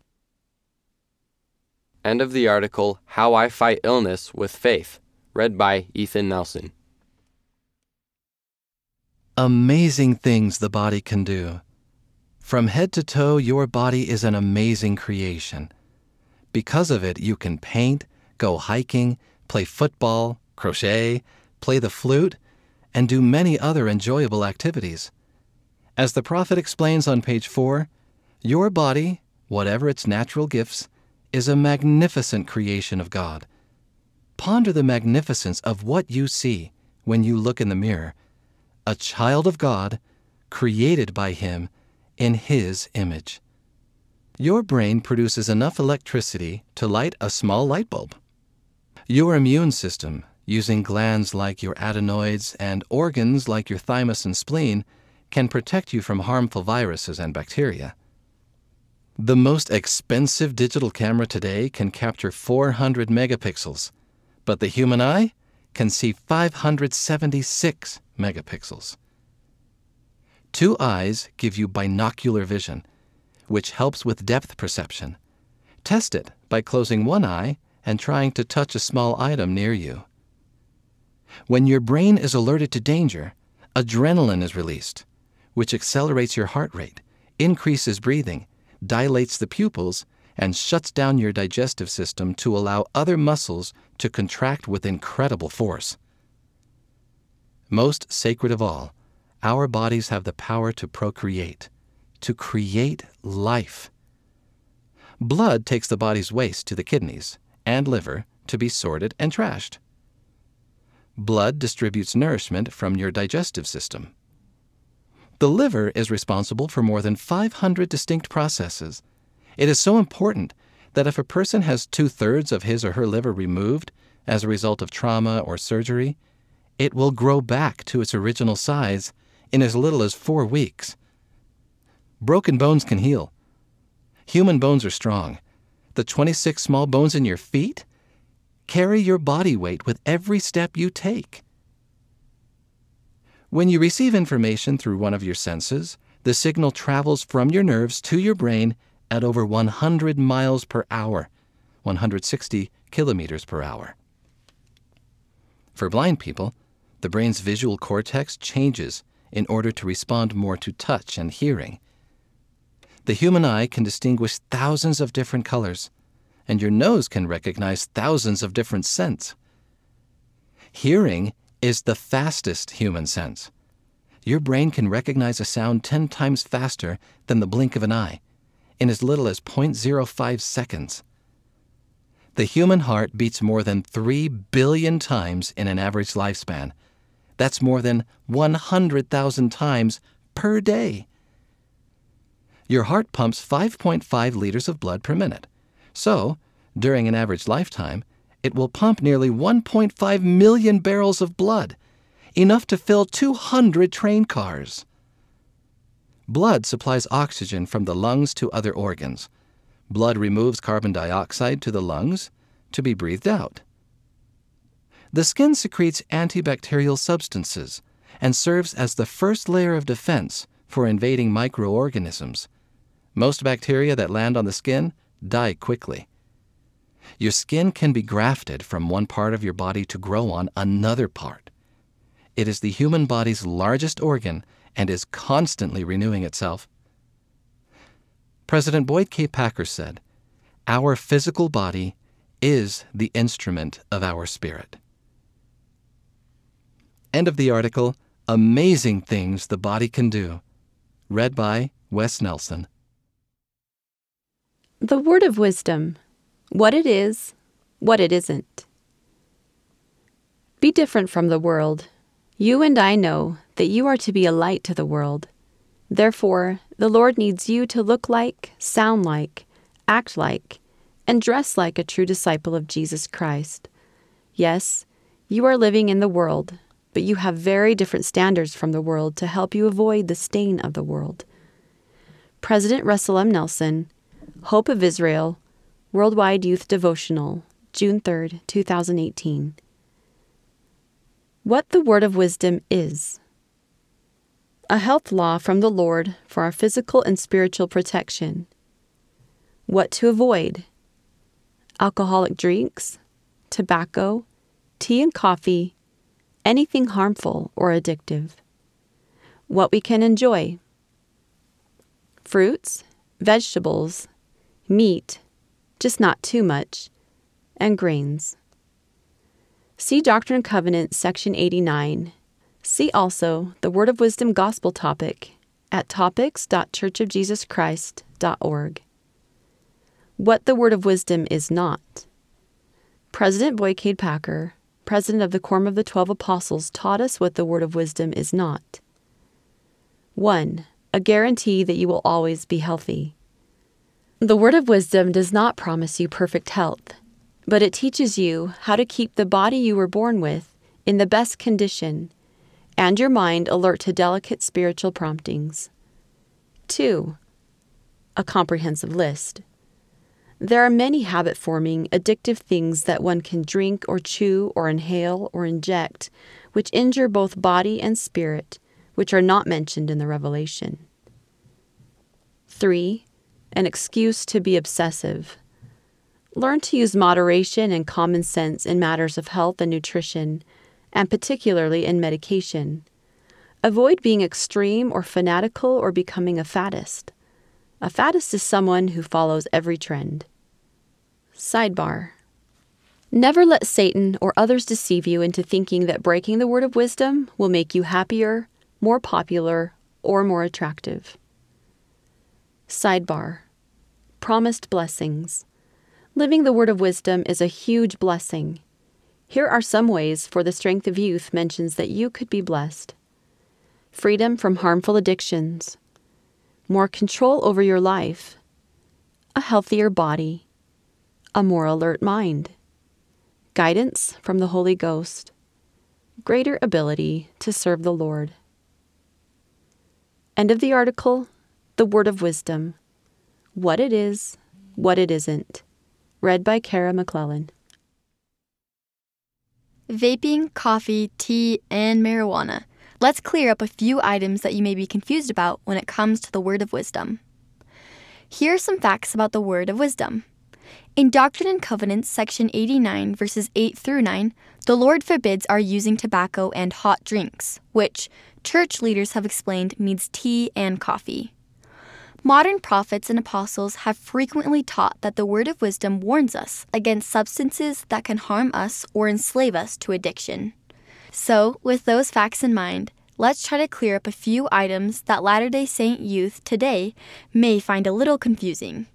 End of the article, How I Fight Illness with Faith, read by Ethan Nelson. Amazing things the body can do. From head to toe, your body is an amazing creation. Because of it, you can paint, go hiking, play football, crochet, play the flute, and do many other enjoyable activities. As the prophet explains on page four, your body, whatever its natural gifts, is a magnificent creation of God. Ponder the magnificence of what you see when you look in the mirror. A child of God, created by Him in His image. Your brain produces enough electricity to light a small light bulb. Your immune system, using glands like your adenoids and organs like your thymus and spleen, can protect you from harmful viruses and bacteria. The most expensive digital camera today can capture four hundred megapixels, but the human eye can see five hundred seventy-six megapixels. Two eyes give you binocular vision, which helps with depth perception. Test it by closing one eye and trying to touch a small item near you. When your brain is alerted to danger, adrenaline is released, which accelerates your heart rate, increases breathing, dilates the pupils, and shuts down your digestive system to allow other muscles to contract with incredible force. Most sacred of all, our bodies have the power to procreate, to create life. Blood takes the body's waste to the kidneys and liver to be sorted and trashed. Blood distributes nourishment from your digestive system. The liver is responsible for more than five hundred distinct processes. It is so important that if a person has two-thirds of his or her liver removed as a result of trauma or surgery, it will grow back to its original size in as little as four weeks. Broken bones can heal. Human bones are strong. The twenty-six small bones in your feet carry your body weight with every step you take. When you receive information through one of your senses, the signal travels from your nerves to your brain at over one hundred miles per hour, one hundred sixty kilometers per hour. For blind people, the brain's visual cortex changes in order to respond more to touch and hearing. The human eye can distinguish thousands of different colors, and your nose can recognize thousands of different scents. Hearing is the fastest human sense. Your brain can recognize a sound ten times faster than the blink of an eye, in as little as zero point zero five seconds. The human heart beats more than three billion times in an average lifespan. That's more than one hundred thousand times per day. Your heart pumps five point five liters of blood per minute. So, during an average lifetime, it will pump nearly one point five million barrels of blood, enough to fill two hundred train cars. Blood supplies oxygen from the lungs to other organs. Blood removes carbon dioxide to the lungs to be breathed out. The skin secretes antibacterial substances and serves as the first layer of defense for invading microorganisms. Most bacteria that land on the skin die quickly. Your skin can be grafted from one part of your body to grow on another part. It is the human body's largest organ and is constantly renewing itself. President Boyd K. Packer said, "Our physical body is the instrument of our spirit." End of the article, Amazing Things the Body Can Do. Read by Wes Nelson. The Word of Wisdom. What it is, what it isn't. Be different from the world. You and I know that you are to be a light to the world. Therefore, the Lord needs you to look like, sound like, act like, and dress like a true disciple of Jesus Christ. Yes, you are living in the world, but you have very different standards from the world to help you avoid the stain of the world. President Russell M. Nelson, Hope of Israel, Worldwide Youth Devotional, June third, two thousand eighteen. What the Word of Wisdom is. A health law from the Lord for our physical and spiritual protection. What to avoid. Alcoholic drinks, tobacco, tea and coffee, anything harmful or addictive. What we can enjoy. Fruits, vegetables, meat, just not too much, and grains. See Doctrine and Covenants, section eighty-nine. See also the Word of Wisdom Gospel topic at topics dot church of jesus christ dot org. What the Word of Wisdom is not. President Boyd K. Packer, president of the Quorum of the Twelve Apostles, taught us what the Word of Wisdom is not. one. A guarantee that you will always be healthy. The Word of Wisdom does not promise you perfect health, but it teaches you how to keep the body you were born with in the best condition and your mind alert to delicate spiritual promptings. two. A comprehensive list. There are many habit-forming, addictive things that one can drink or chew or inhale or inject, which injure both body and spirit, which are not mentioned in the Revelation. three. An excuse to be obsessive. Learn to use moderation and common sense in matters of health and nutrition, and particularly in medication. Avoid being extreme or fanatical or becoming a faddist. A faddist is someone who follows every trend. Sidebar. Never let Satan or others deceive you into thinking that breaking the Word of Wisdom will make you happier, more popular, or more attractive. Sidebar. Promised blessings. Living the Word of Wisdom is a huge blessing. Here are some ways for the Strength of Youth mentions that you could be blessed. Freedom from harmful addictions. More control over your life. A healthier body. A more alert mind. Guidance from the Holy Ghost. Greater ability to serve the Lord. End of the article, The Word of Wisdom. What it is, what it isn't. Read by Kara McClellan. Vaping, coffee, tea, and marijuana. Let's clear up a few items that you may be confused about when it comes to the Word of Wisdom. Here are some facts about the Word of Wisdom. In Doctrine and Covenants, section eighty-nine, verses eight through nine, the Lord forbids our using tobacco and hot drinks, which church leaders have explained means tea and coffee. Modern prophets and apostles have frequently taught that the word of wisdom warns us against substances that can harm us or enslave us to addiction. So, with those facts in mind, let's try to clear up a few items that Latter-day Saint youth today may find a little confusing.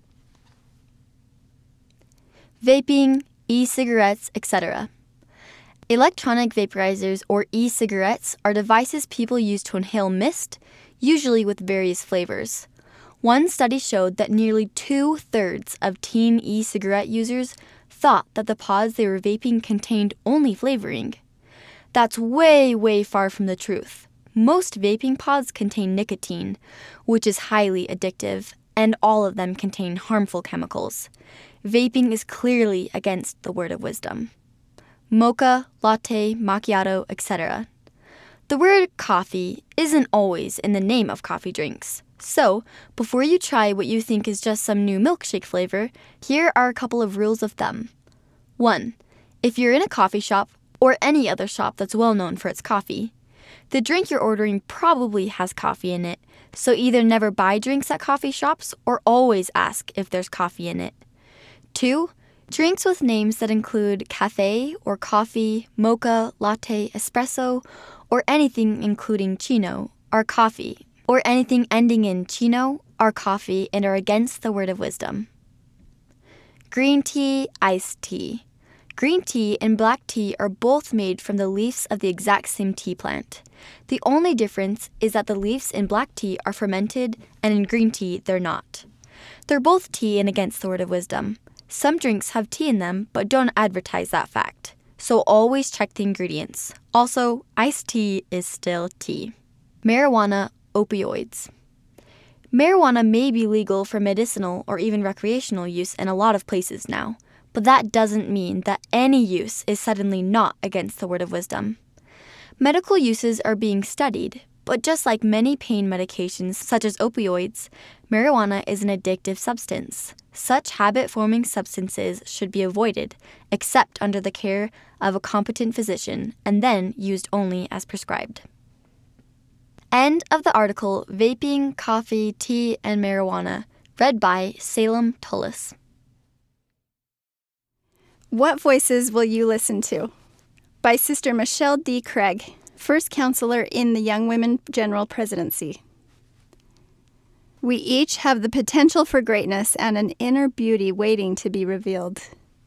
Vaping, e-cigarettes, et cetera. Electronic vaporizers or e-cigarettes are devices people use to inhale mist, usually with various flavors. One study showed that nearly two-thirds of teen e-cigarette users thought that the pods they were vaping contained only flavoring. That's way, way far from the truth. Most vaping pods contain nicotine, which is highly addictive, and all of them contain harmful chemicals. Vaping is clearly against the word of wisdom. Mocha, latte, macchiato, et cetera. The word coffee isn't always in the name of coffee drinks. So, before you try what you think is just some new milkshake flavor, here are a couple of rules of thumb. one. If you're in a coffee shop, or any other shop that's well known for its coffee, the drink you're ordering probably has coffee in it, so either never buy drinks at coffee shops or always ask if there's coffee in it. two. Drinks with names that include cafe or coffee, mocha, latte, espresso, or anything including chino are coffee, or anything ending in chino are coffee and are against the word of wisdom. Green tea, iced tea. Green tea and black tea are both made from the leaves of the exact same tea plant. The only difference is that the leaves in black tea are fermented and in green tea they're not. They're both tea and against the word of wisdom. Some drinks have tea in them but don't advertise that fact, so always check the ingredients. Also, iced tea is still tea. Marijuana, opioids. Marijuana may be legal for medicinal or even recreational use in a lot of places now, but that doesn't mean that any use is suddenly not against the word of wisdom. Medical uses are being studied, but just like many pain medications such as opioids, marijuana is an addictive substance. Such habit-forming substances should be avoided, except under the care of a competent physician, and then used only as prescribed. End of the article, Vaping, Coffee, Tea, and Marijuana, read by Salem Tullis. What Voices Will You Listen To? By Sister Michelle D. Craig, First Counselor in the Young Women General Presidency. We each have the potential for greatness and an inner beauty waiting to be revealed.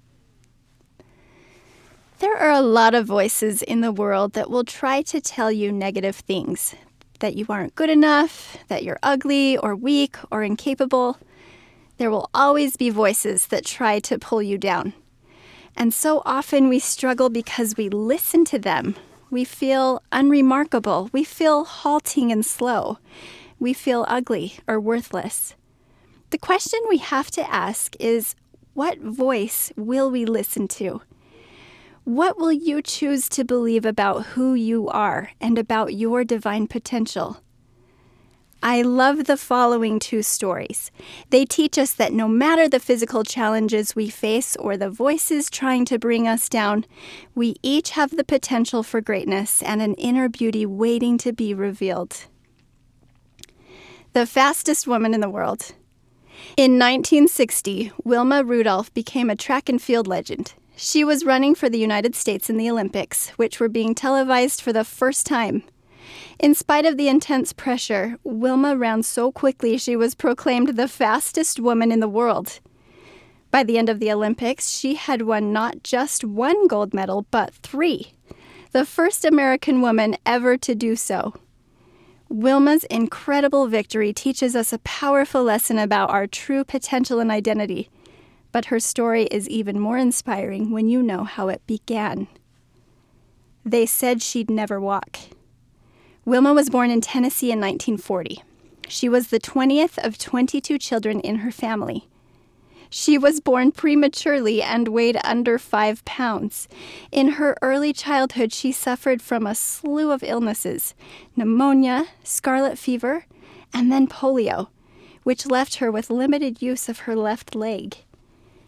There are a lot of voices in the world that will try to tell you negative things, that you aren't good enough, that you're ugly or weak or incapable. There will always be voices that try to pull you down. And so often we struggle because we listen to them. We feel unremarkable. We feel halting and slow. We feel ugly or worthless. The question we have to ask is, what voice will we listen to? What will you choose to believe about who you are and about your divine potential? I love the following two stories. They teach us that no matter the physical challenges we face or the voices trying to bring us down, we each have the potential for greatness and an inner beauty waiting to be revealed. The fastest woman in the world. In nineteen sixty, Wilma Rudolph became a track and field legend. She was running for the United States in the Olympics, which were being televised for the first time. In spite of the intense pressure, Wilma ran so quickly she was proclaimed the fastest woman in the world. By the end of the Olympics, she had won not just one gold medal, but three. The first American woman ever to do so. Wilma's incredible victory teaches us a powerful lesson about our true potential and identity. But her story is even more inspiring when you know how it began. They said she'd never walk. Wilma was born in Tennessee in nineteen forty. She was the twentieth of twenty-two children in her family. She was born prematurely and weighed under five pounds. In her early childhood, she suffered from a slew of illnesses, pneumonia, scarlet fever, and then polio, which left her with limited use of her left leg.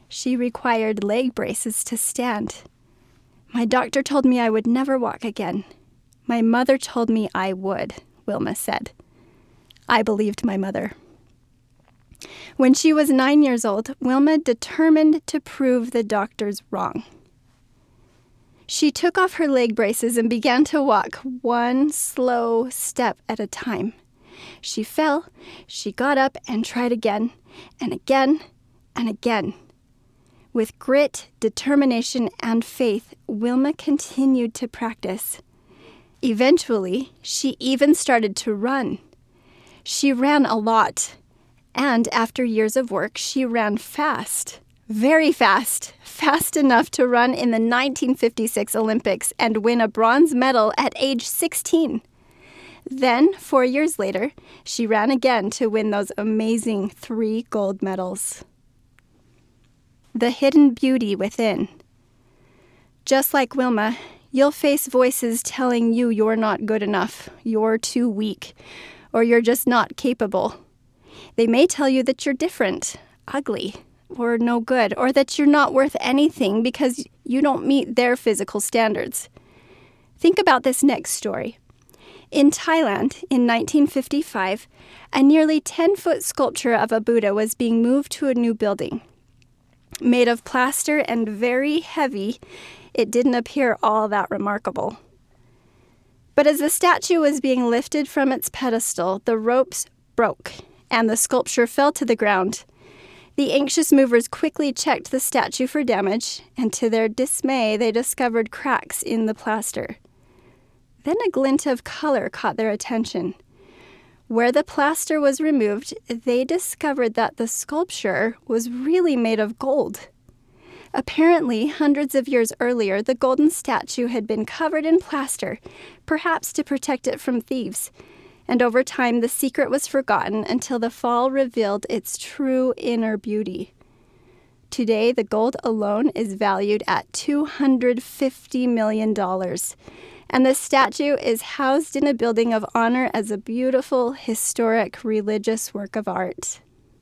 She required leg braces to stand. My doctor told me I would never walk again. My mother told me I would, Wilma said. I believed my mother. When she was nine years old, Wilma determined to prove the doctors wrong. She took off her leg braces and began to walk one slow step at a time. She fell, she got up and tried again, and again, and again. With grit, determination, and faith, Wilma continued to practice. Eventually, she even started to run. She ran a lot, and after years of work, she ran fast. Very fast, fast enough to run in the nineteen fifty-six Olympics and win a bronze medal at age sixteen. Then, four years later, she ran again to win those amazing three gold medals. The hidden beauty within. Just like Wilma, you'll face voices telling you you're not good enough, you're too weak, or you're just not capable. They may tell you that you're different, ugly, or no good, or that you're not worth anything because you don't meet their physical standards. Think about this next story. In Thailand, in nineteen fifty-five, a nearly ten-foot sculpture of a Buddha was being moved to a new building. Made of plaster and very heavy, it didn't appear all that remarkable. But as the statue was being lifted from its pedestal, the ropes broke, and the sculpture fell to the ground. The anxious movers quickly checked the statue for damage, and to their dismay, they discovered cracks in the plaster. Then a glint of color caught their attention. Where the plaster was removed, they discovered that the sculpture was really made of gold. Apparently, hundreds of years earlier, the golden statue had been covered in plaster, perhaps to protect it from thieves. And over time, the secret was forgotten until the fall revealed its true inner beauty. Today, the gold alone is valued at two hundred fifty million dollars, and the statue is housed in a building of honor as a beautiful, historic, religious work of art.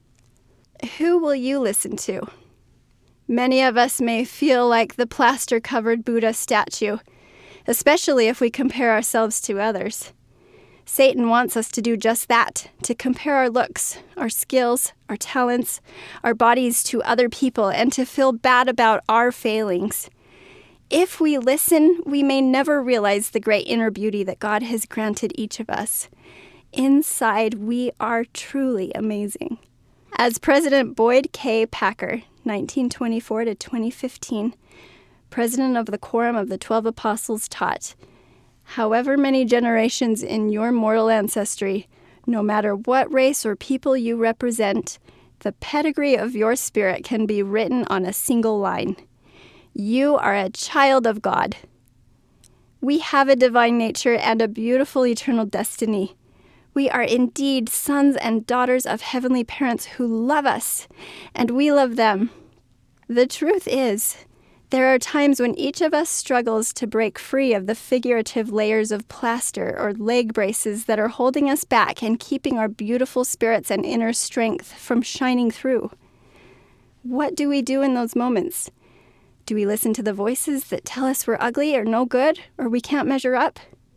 Who will you listen to? Many of us may feel like the plaster-covered Buddha statue, especially if we compare ourselves to others. Satan wants us to do just that, to compare our looks, our skills, our talents, our bodies to other people, and to feel bad about our failings. If we listen, we may never realize the great inner beauty that God has granted each of us. Inside, we are truly amazing. As President Boyd K. Packer, nineteen twenty-four to twenty fifteen, president of the Quorum of the Twelve Apostles, taught, however many generations in your mortal ancestry, no matter what race or people you represent, the pedigree of your spirit can be written on a single line. You are a child of God. We have a divine nature and a beautiful eternal destiny. We are indeed sons and daughters of heavenly parents who love us, and we love them. The truth is, there are times when each of us struggles to break free of the figurative layers of plaster or leg braces that are holding us back and keeping our beautiful spirits and inner strength from shining through. What do we do in those moments? Do we listen to the voices that tell us we're ugly or no good or we can't measure up?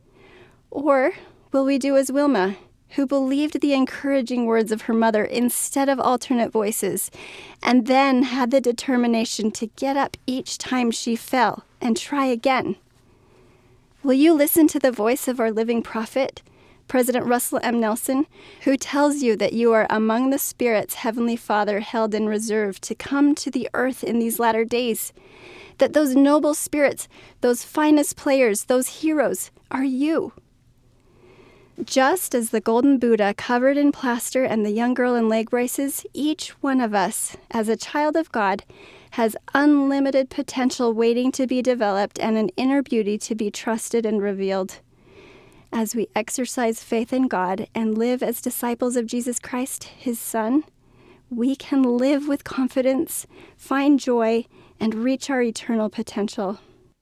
Or will we do as Wilma, who believed the encouraging words of her mother instead of alternate voices, and then had the determination to get up each time she fell and try again? Will you listen to the voice of our living prophet, President Russell M. Nelson, who tells you that you are among the spirits Heavenly Father held in reserve to come to the earth in these latter days? That those noble spirits, those finest players, those heroes, are you. Just as the golden Buddha covered in plaster and the young girl in leg braces, each one of us, as a child of God, has unlimited potential waiting to be developed and an inner beauty to be trusted and revealed. As we exercise faith in God and live as disciples of Jesus Christ, His Son, we can live with confidence, find joy, and reach our eternal potential.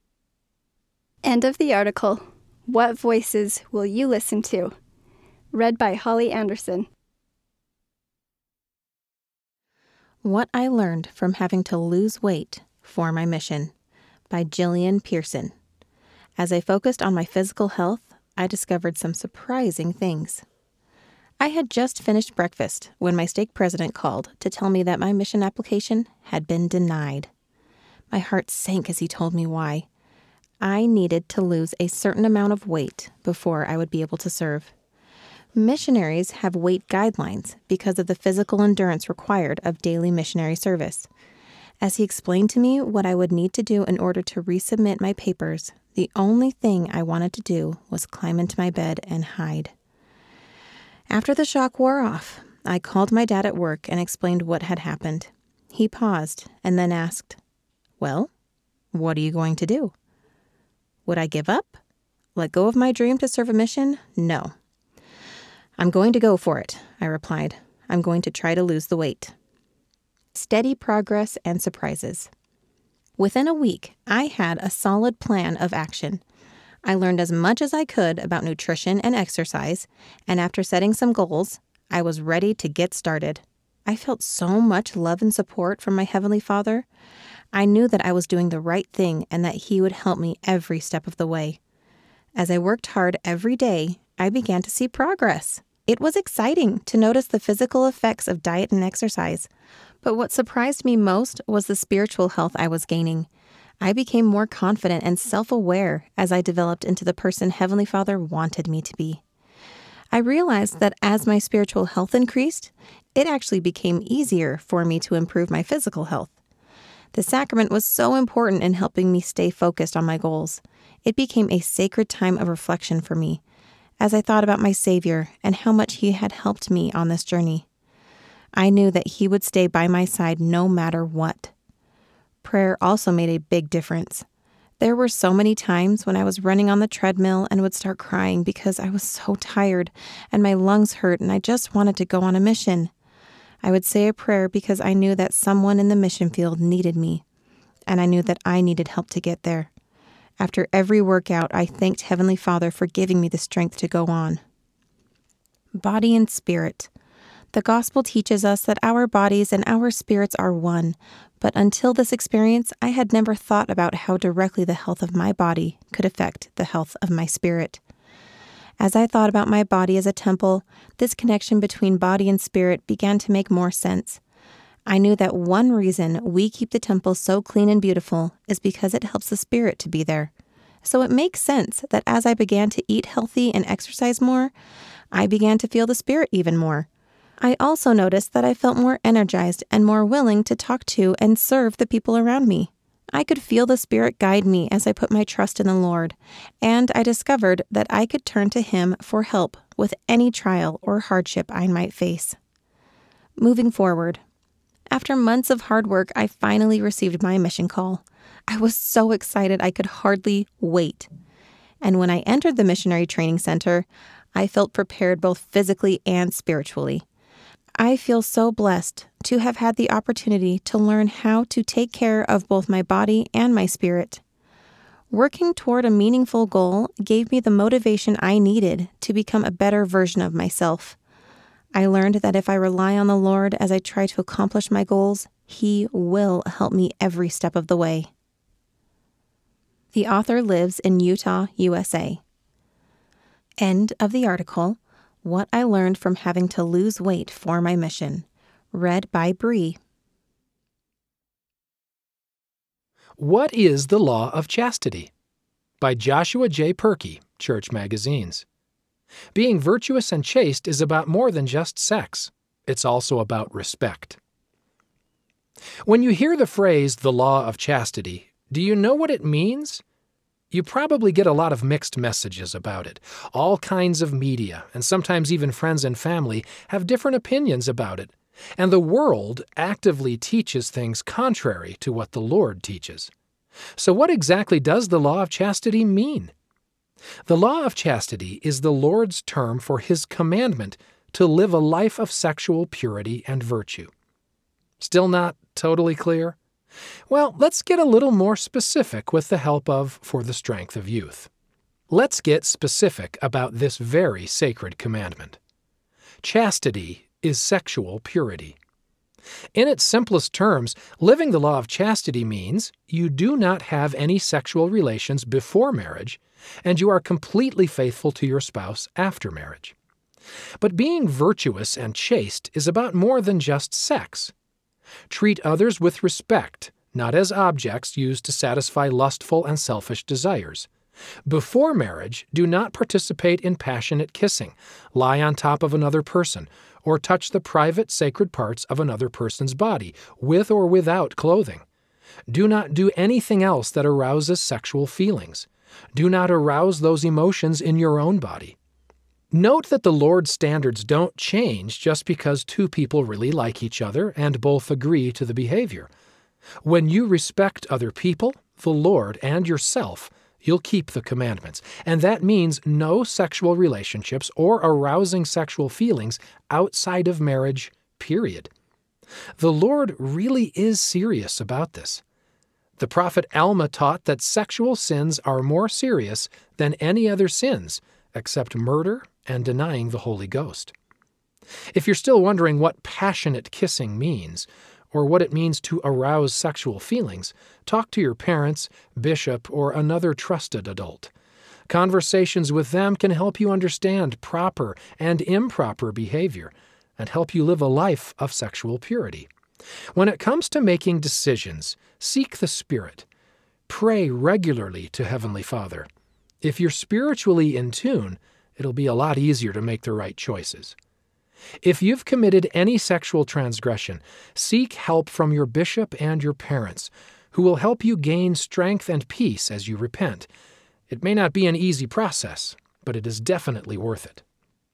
End of the article. What voices will you listen to? Read by Holly Anderson. What I Learned from Having to Lose Weight for My Mission by Jillian Pearson. As I focused on my physical health, I discovered some surprising things. I had just finished breakfast when my stake president called to tell me that my mission application had been denied. My heart sank as he told me why. I needed to lose a certain amount of weight before I would be able to serve. Missionaries have weight guidelines because of the physical endurance required of daily missionary service. As he explained to me what I would need to do in order to resubmit my papers, the only thing I wanted to do was climb into my bed and hide. After the shock wore off, I called my dad at work and explained what had happened. He paused and then asked, "Well, what are you going to do?" Would I give up? Let go of my dream to serve a mission? No. "I'm going to go for it," I replied. "I'm going to try to lose the weight." Steady progress and surprises. Within a week, I had a solid plan of action. I learned as much as I could about nutrition and exercise, and after setting some goals, I was ready to get started. I felt so much love and support from my Heavenly Father. I knew that I was doing the right thing and that He would help me every step of the way. As I worked hard every day, I began to see progress. It was exciting to notice the physical effects of diet and exercise. But what surprised me most was the spiritual health I was gaining. I became more confident and self-aware as I developed into the person Heavenly Father wanted me to be. I realized that as my spiritual health increased, it actually became easier for me to improve my physical health. The sacrament was so important in helping me stay focused on my goals. It became a sacred time of reflection for me, as I thought about my Savior and how much He had helped me on this journey. I knew that He would stay by my side no matter what. Prayer also made a big difference. There were so many times when I was running on the treadmill and would start crying because I was so tired and my lungs hurt and I just wanted to go on a mission. I would say a prayer because I knew that someone in the mission field needed me, and I knew that I needed help to get there. After every workout, I thanked Heavenly Father for giving me the strength to go on. Body and spirit. The gospel teaches us that our bodies and our spirits are one, but until this experience, I had never thought about how directly the health of my body could affect the health of my spirit. As I thought about my body as a temple, this connection between body and spirit began to make more sense. I knew that one reason we keep the temple so clean and beautiful is because it helps the spirit to be there. So it makes sense that as I began to eat healthy and exercise more, I began to feel the spirit even more. I also noticed that I felt more energized and more willing to talk to and serve the people around me. I could feel the Spirit guide me as I put my trust in the Lord, and I discovered that I could turn to Him for help with any trial or hardship I might face. Moving forward. After months of hard work, I finally received my mission call. I was so excited I could hardly wait. And when I entered the missionary training center, I felt prepared both physically and spiritually. I feel so blessed to have had the opportunity to learn how to take care of both my body and my spirit. Working toward a meaningful goal gave me the motivation I needed to become a better version of myself. I learned that if I rely on the Lord as I try to accomplish my goals, He will help me every step of the way. The author lives in Utah, U S A. End of the article. What I Learned from Having to Lose Weight for My Mission. Read by Bree. What is the Law of Chastity? By Joshua J. Perky, Church Magazines. Being virtuous and chaste is about more than just sex. It's also about respect. When you hear the phrase, the law of chastity, do you know what it means? You probably get a lot of mixed messages about it. All kinds of media, and sometimes even friends and family, have different opinions about it. And the world actively teaches things contrary to what the Lord teaches. So what exactly does the law of chastity mean? The law of chastity is the Lord's term for His commandment to live a life of sexual purity and virtue. Still not totally clear? Well, let's get a little more specific with the help of For the Strength of Youth. Let's get specific about this very sacred commandment. Chastity is sexual purity. In its simplest terms, living the law of chastity means you do not have any sexual relations before marriage, and you are completely faithful to your spouse after marriage. But being virtuous and chaste is about more than just sex. Treat others with respect, not as objects used to satisfy lustful and selfish desires. Before marriage, do not participate in passionate kissing, lie on top of another person, or touch the private sacred parts of another person's body, with or without clothing. Do not do anything else that arouses sexual feelings. Do not arouse those emotions in your own body. Note that the Lord's standards don't change just because two people really like each other and both agree to the behavior. When you respect other people, the Lord, and yourself, you'll keep the commandments, and that means no sexual relationships or arousing sexual feelings outside of marriage, period. The Lord really is serious about this. The prophet Alma taught that sexual sins are more serious than any other sins, except murder and denying the Holy Ghost. If you're still wondering what passionate kissing means, or what it means to arouse sexual feelings, talk to your parents, bishop, or another trusted adult. Conversations with them can help you understand proper and improper behavior and help you live a life of sexual purity. When it comes to making decisions, seek the Spirit. Pray regularly to Heavenly Father. If you're spiritually in tune, it'll be a lot easier to make the right choices. If you've committed any sexual transgression, seek help from your bishop and your parents, who will help you gain strength and peace as you repent. It may not be an easy process, but it is definitely worth it.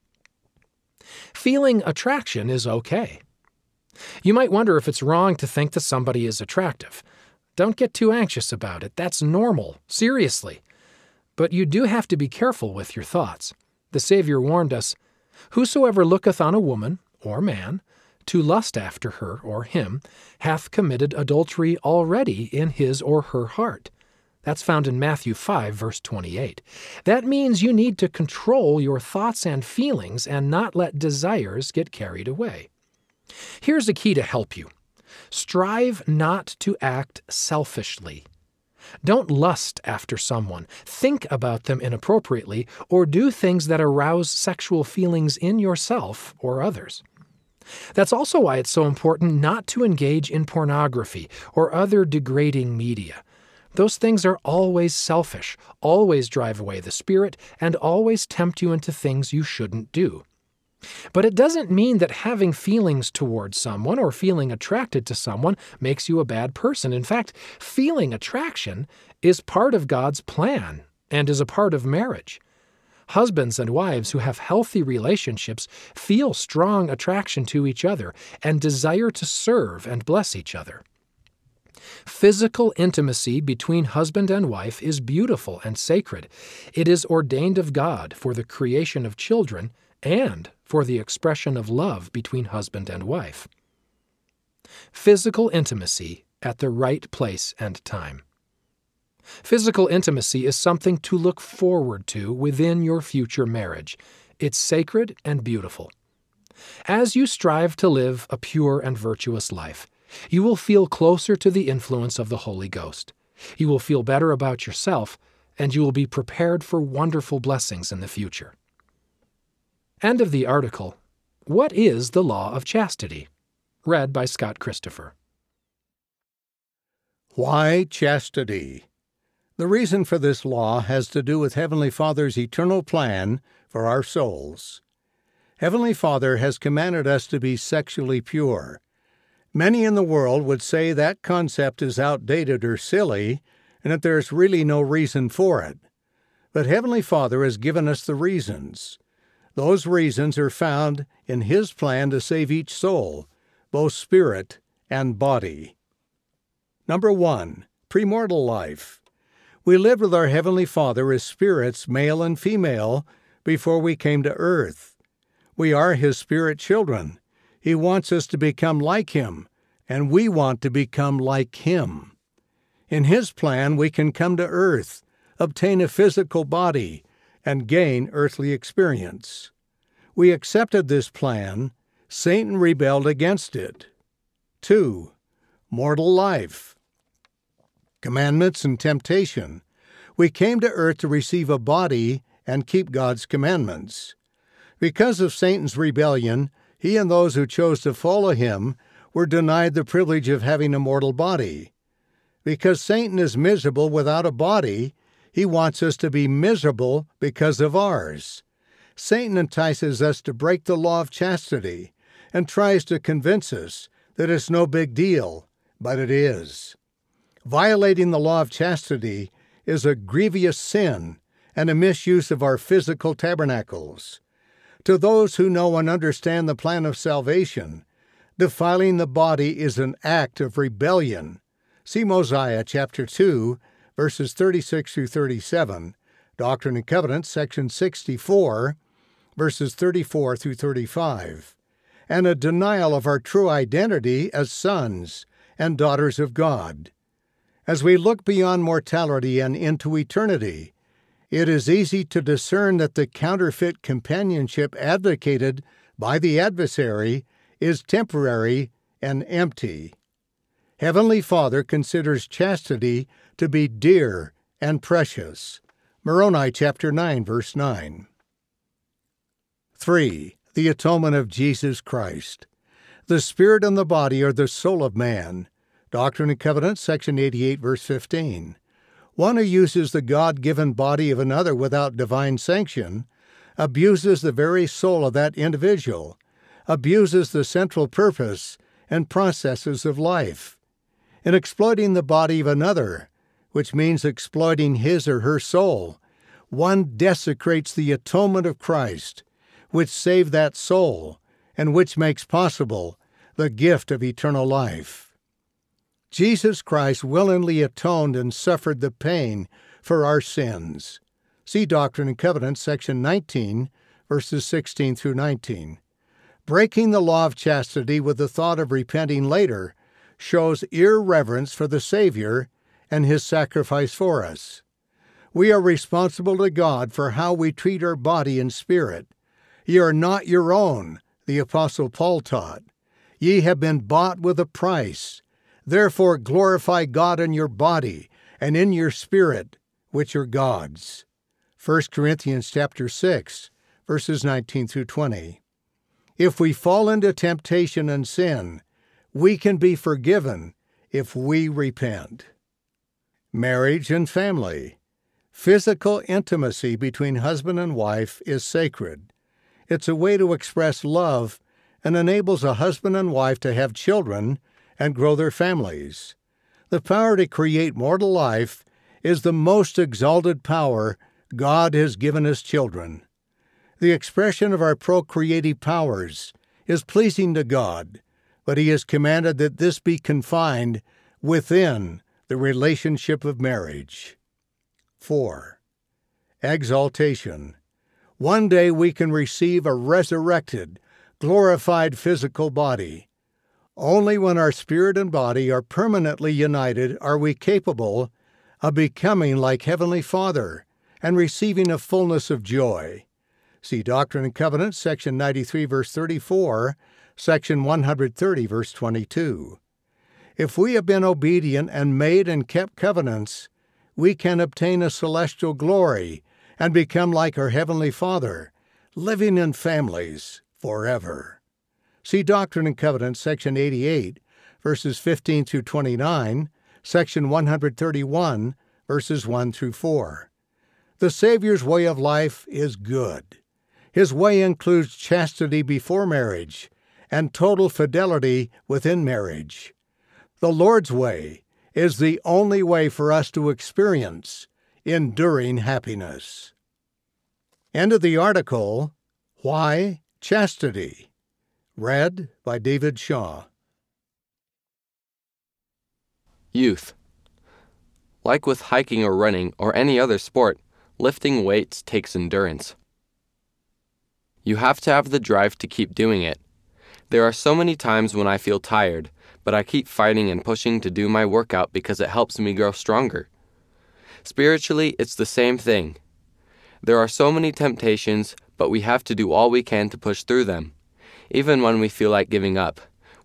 Feeling attraction is okay. You might wonder if it's wrong to think that somebody is attractive. Don't get too anxious about it. That's normal, seriously. But you do have to be careful with your thoughts. The Savior warned us, "Whosoever looketh on a woman, or man, to lust after her or him, hath committed adultery already in his or her heart." That's found in Matthew five, verse twenty-eight. That means you need to control your thoughts and feelings and not let desires get carried away. Here's a key to help you. Strive not to act selfishly. Don't lust after someone, think about them inappropriately, or do things that arouse sexual feelings in yourself or others. That's also why it's so important not to engage in pornography or other degrading media. Those things are always selfish, always drive away the Spirit, and always tempt you into things you shouldn't do. But it doesn't mean that having feelings towards someone or feeling attracted to someone makes you a bad person. In fact, feeling attraction is part of God's plan and is a part of marriage. Husbands and wives who have healthy relationships feel strong attraction to each other and desire to serve and bless each other. Physical intimacy between husband and wife is beautiful and sacred. It is ordained of God for the creation of children and for the expression of love between husband and wife. Physical intimacy at the right place and time. Physical intimacy is something to look forward to within your future marriage. It's sacred and beautiful. As you strive to live a pure and virtuous life, you will feel closer to the influence of the Holy Ghost. You will feel better about yourself, and you will be prepared for wonderful blessings in the future. End of the article. What is the Law of Chastity? Read by Scott Christopher. Why chastity? The reason for this law has to do with Heavenly Father's eternal plan for our souls. Heavenly Father has commanded us to be sexually pure. Many in the world would say that concept is outdated or silly, and that there's really no reason for it. But Heavenly Father has given us the reasons. Those reasons are found in His plan to save each soul, both spirit and body. Number one, premortal life. We lived with our Heavenly Father as spirits, male and female, before we came to earth. We are His spirit children. He wants us to become like Him, and we want to become like Him. In His plan, we can come to earth, obtain a physical body, and gain earthly experience. We accepted this plan. Satan rebelled against it. Two, mortal life. Commandments and temptation. We came to earth to receive a body and keep God's commandments. Because of Satan's rebellion, he and those who chose to follow him were denied the privilege of having a mortal body. Because Satan is miserable without a body, he wants us to be miserable because of ours. Satan entices us to break the law of chastity and tries to convince us that it's no big deal, but it is. Violating the law of chastity is a grievous sin and a misuse of our physical tabernacles. To those who know and understand the plan of salvation, defiling the body is an act of rebellion. See Mosiah chapter two, verses thirty-six through thirty-seven, Doctrine and Covenants, section sixty-four, verses thirty-four through thirty-five, and a denial of our true identity as sons and daughters of God. As we look beyond mortality and into eternity, it is easy to discern that the counterfeit companionship advocated by the adversary is temporary and empty. Heavenly Father considers chastity to be dear and precious. Moroni chapter nine, verse nine. Three, the atonement of Jesus Christ. The spirit and the body are the soul of man. Doctrine and Covenants, section eighty-eight, verse fifteen. One who uses the God-given body of another without divine sanction abuses the very soul of that individual, abuses the central purpose and processes of life. In exploiting the body of another, which means exploiting his or her soul, one desecrates the atonement of Christ, which saved that soul and which makes possible the gift of eternal life. Jesus Christ willingly atoned and suffered the pain for our sins. See Doctrine and Covenants, section nineteen, verses sixteen through nineteen. Breaking the law of chastity with the thought of repenting later shows irreverence for the Savior and his sacrifice for us. We are responsible to God for how we treat our body and spirit. Ye are not your own, the Apostle Paul taught. Ye have been bought with a price. Therefore glorify God in your body and in your spirit, which are God's. First Corinthians chapter six, verses nineteen through twenty. If we fall into temptation and sin, we can be forgiven if we repent. Marriage and family. Physical intimacy between husband and wife is sacred. It's a way to express love and enables a husband and wife to have children and grow their families. The power to create mortal life is the most exalted power God has given His children. The expression of our procreative powers is pleasing to God, but He has commanded that this be confined within the relationship of marriage. Four, exaltation. One day we can receive a resurrected, glorified physical body. Only when our spirit and body are permanently united are we capable of becoming like Heavenly Father and receiving a fullness of joy. See Doctrine and Covenants, section ninety-three, verse thirty-four, section one thirty, verse twenty-two. If we have been obedient and made and kept covenants, we can obtain a celestial glory and become like our Heavenly Father, living in families forever. See Doctrine and Covenants, section eighty-eight, verses fifteen through twenty-nine, section one thirty-one, verses one through four. The Savior's way of life is good. His way includes chastity before marriage and total fidelity within marriage. The Lord's way is the only way for us to experience enduring happiness. End of the article, Why Chastity? Read by David Shaw. Youth. Like with hiking or running or any other sport, lifting weights takes endurance. You have to have the drive to keep doing it. There are so many times when I feel tired, but I keep fighting and pushing to do my workout because it helps me grow stronger. Spiritually, it's the same thing. There are so many temptations, but we have to do all we can to push through them. Even when we feel like giving up,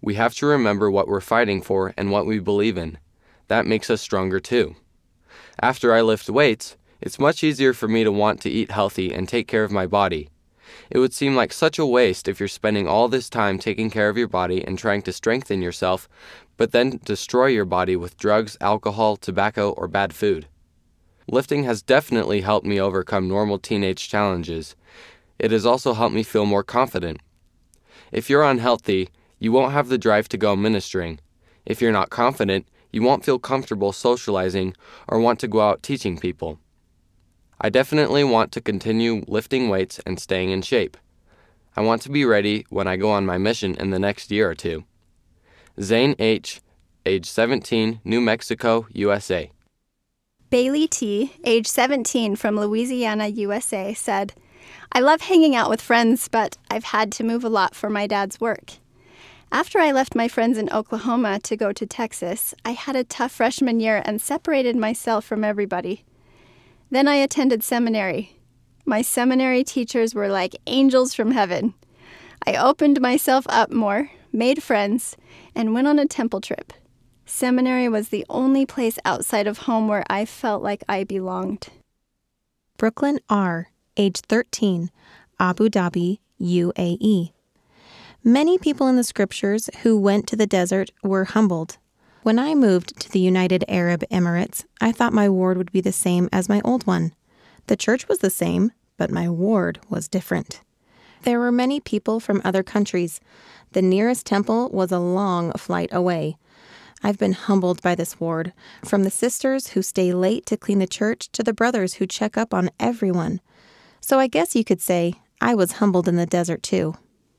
We have to remember what we're fighting for and what we believe in. That makes us stronger too. After I lift weights, it's much easier for me to want to eat healthy and take care of my body. It would seem like such a waste if you're spending all this time taking care of your body and trying to strengthen yourself, but then destroy your body with drugs, alcohol, tobacco, or bad food. Lifting has definitely helped me overcome normal teenage challenges. It has also helped me feel more confident. If you're unhealthy, you won't have the drive to go ministering. If you're not confident, you won't feel comfortable socializing or want to go out teaching people. I definitely want to continue lifting weights and staying in shape. I want to be ready when I go on my mission in the next year or two. Zane H., age seventeen, New Mexico, U S A. Bailey T., age seventeen, from Louisiana, U S A, said, I love hanging out with friends, but I've had to move a lot for my dad's work. After I left my friends in Oklahoma to go to Texas, I had a tough freshman year and separated myself from everybody. Then I attended seminary. My seminary teachers were like angels from heaven. I opened myself up more, made friends, and went on a temple trip. Seminary was the only place outside of home where I felt like I belonged. Brooklyn R., age thirteen, Abu Dhabi, U A E. Many people in the scriptures who went to the desert were humbled. When I moved to the United Arab Emirates, I thought my ward would be the same as my old one. The church was the same, but my ward was different. There were many people from other countries. The nearest temple was a long flight away. I've been humbled by this ward, from the sisters who stay late to clean the church to the brothers who check up on everyone. So I guess you could say I was humbled in the desert too.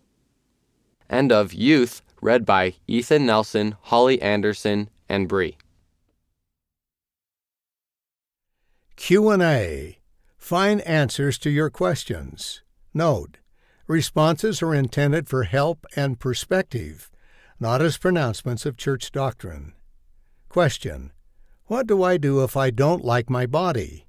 End of Youth, read by Ethan Nelson, Holly Anderson, and Bree. Q and A. Find answers to your questions. Note: responses are intended for help and perspective, not as pronouncements of church doctrine. Question: what do I do if I don't like my body?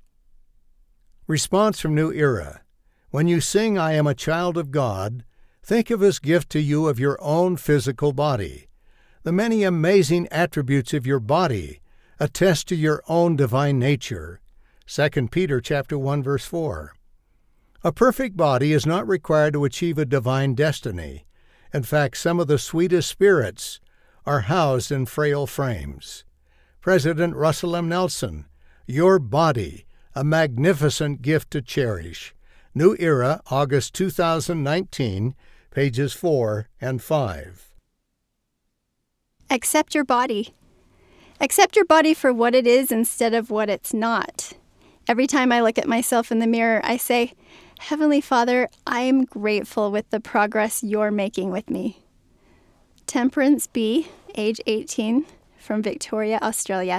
Response from New Era. When you sing I Am a Child of God, think of His gift to you of your own physical body. The many amazing attributes of your body attest to your own divine nature. Second Peter chapter one, verse four. A perfect body is not required to achieve a divine destiny. In fact, some of the sweetest spirits are housed in frail frames. President Russell M. Nelson, Your Body, a Magnificent Gift to Cherish. New Era, August two thousand nineteen, pages four and five. Accept your body. Accept your body for what it is instead of what it's not. Every time I look at myself in the mirror, I say, Heavenly Father, I am grateful with the progress you're making with me. Temperance B., age eighteen, from Victoria, Australia.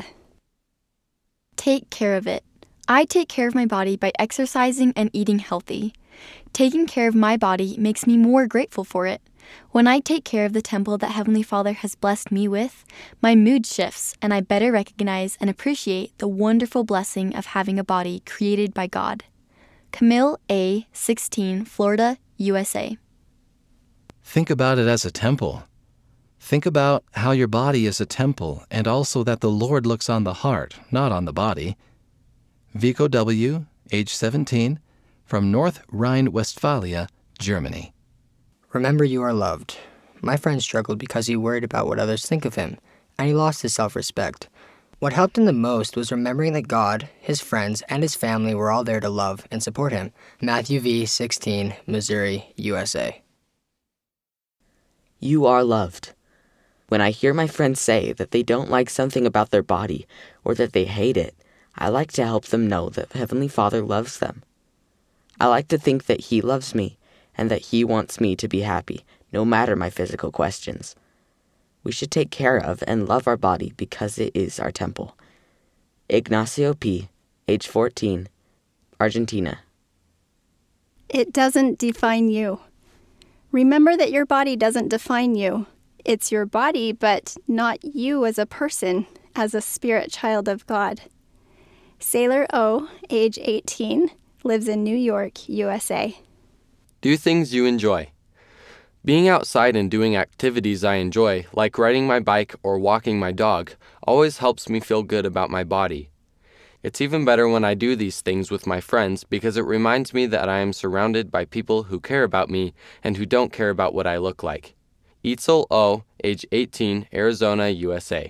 Take care of it. I take care of my body by exercising and eating healthy. Taking care of my body makes me more grateful for it. When I take care of the temple that Heavenly Father has blessed me with, my mood shifts and I better recognize and appreciate the wonderful blessing of having a body created by God. Camille A., sixteen, Florida, U S A. Think about it as a temple. Think about how your body is a temple, and also that the Lord looks on the heart, not on the body. Vico W., age seventeen, from North Rhine-Westphalia, Germany. Remember you are loved. My friend struggled because he worried about what others think of him, and he lost his self-respect. What helped him the most was remembering that God, his friends, and his family were all there to love and support him. Matthew V., sixteen, Missouri, U S A. You are loved. When I hear my friends say that they don't like something about their body or that they hate it, I like to help them know that Heavenly Father loves them. I like to think that He loves me and that He wants me to be happy, no matter my physical questions. We should take care of and love our body because it is our temple. Ignacio P., age fourteen, Argentina. It doesn't define you. Remember that your body doesn't define you. It's your body, but not you as a person, as a spirit child of God. Sailor O., age eighteen, lives in New York, U S A. Do things you enjoy. Being outside and doing activities I enjoy, like riding my bike or walking my dog, always helps me feel good about my body. It's even better when I do these things with my friends because it reminds me that I am surrounded by people who care about me and who don't care about what I look like. Eitzel O., age eighteen, Arizona, U S A.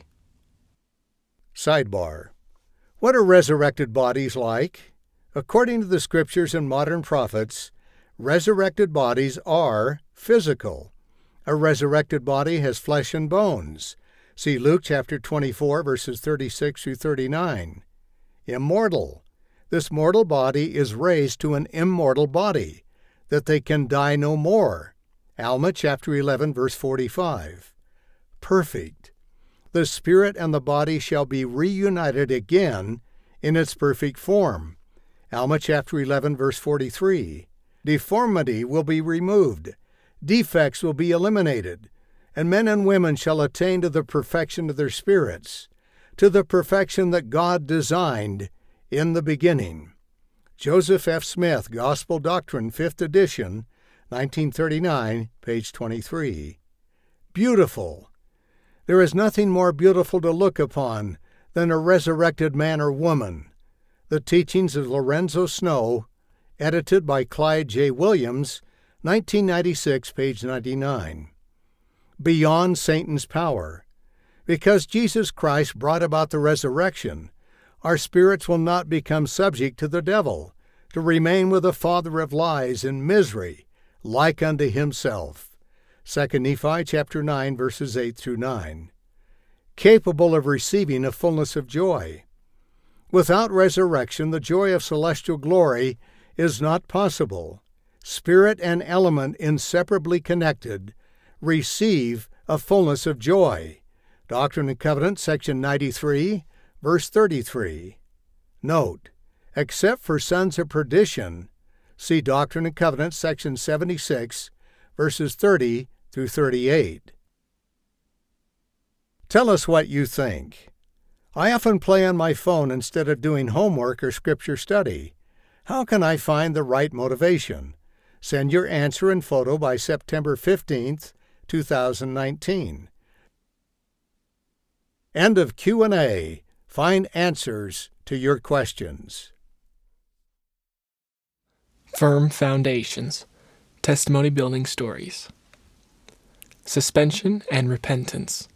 Sidebar. What are resurrected bodies like? According to the scriptures and modern prophets, resurrected bodies are physical. A resurrected body has flesh and bones. See Luke chapter twenty-four, verses thirty-six through thirty-nine. Immortal. This mortal body is raised to an immortal body, that they can die no more. Alma chapter eleven, verse forty-five. Perfect. The spirit and the body shall be reunited again in its perfect form. Alma chapter eleven, verse forty-three. Deformity will be removed. Defects will be eliminated. And men and women shall attain to the perfection of their spirits, to the perfection that God designed in the beginning. Joseph F. Smith, Gospel Doctrine, fifth edition, nineteen thirty-nine, page twenty-three. Beautiful. There is nothing more beautiful to look upon than a resurrected man or woman. The Teachings of Lorenzo Snow, edited by Clyde J. Williams, nineteen ninety-six, page ninety-nine. Beyond Satan's power. Because Jesus Christ brought about the resurrection, our spirits will not become subject to the devil, to remain with the father of lies in misery, like unto himself. Second Nephi chapter nine, verses eight through nine. Capable of receiving a fullness of joy. Without resurrection, the joy of celestial glory is not possible. Spirit and element inseparably connected receive a fullness of joy. Doctrine and Covenants, section ninety-three, verse thirty-three. Note, except for sons of perdition, see Doctrine and Covenants, section seventy-six, verses thirty through thirty-eight. Tell us what you think. I often play on my phone instead of doing homework or scripture study. How can I find the right motivation? Send your answer and photo by September fifteenth, two thousand nineteen. End of Q and A. Find answers to your questions. Firm Foundations. Testimony Building Stories. Suspension and Repentance.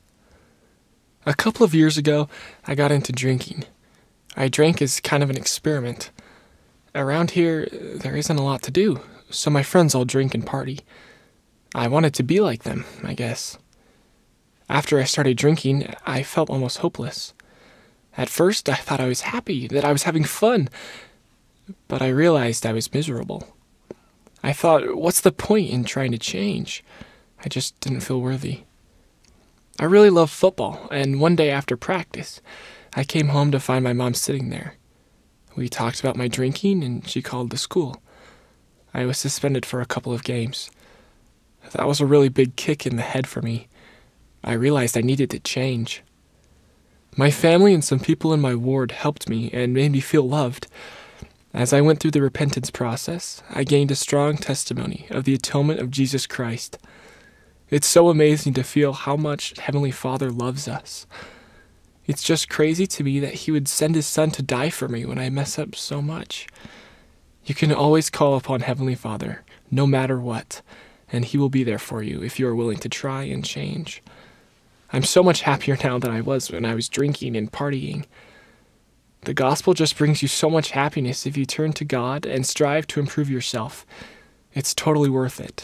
A couple of years ago, I got into drinking. I drank as kind of an experiment. Around here, there isn't a lot to do, so my friends all drink and party. I wanted to be like them, I guess. After I started drinking, I felt almost hopeless. At first, I thought I was happy, that I was having fun, but I realized I was miserable. I thought, what's the point in trying to change? I just didn't feel worthy. I really love football, and one day after practice, I came home to find my mom sitting there. We talked about my drinking, and she called the school. I was suspended for a couple of games. That was a really big kick in the head for me. I realized I needed to change. My family and some people in my ward helped me and made me feel loved. As I went through the repentance process, I gained a strong testimony of the atonement of Jesus Christ. It's so amazing to feel how much Heavenly Father loves us. It's just crazy to me that He would send His Son to die for me when I mess up so much. You can always call upon Heavenly Father, no matter what, and He will be there for you if you are willing to try and change. I'm so much happier now than I was when I was drinking and partying. The gospel just brings you so much happiness if you turn to God and strive to improve yourself. It's totally worth it.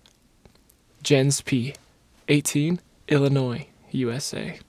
Jens P., eighteen, Illinois, U S A.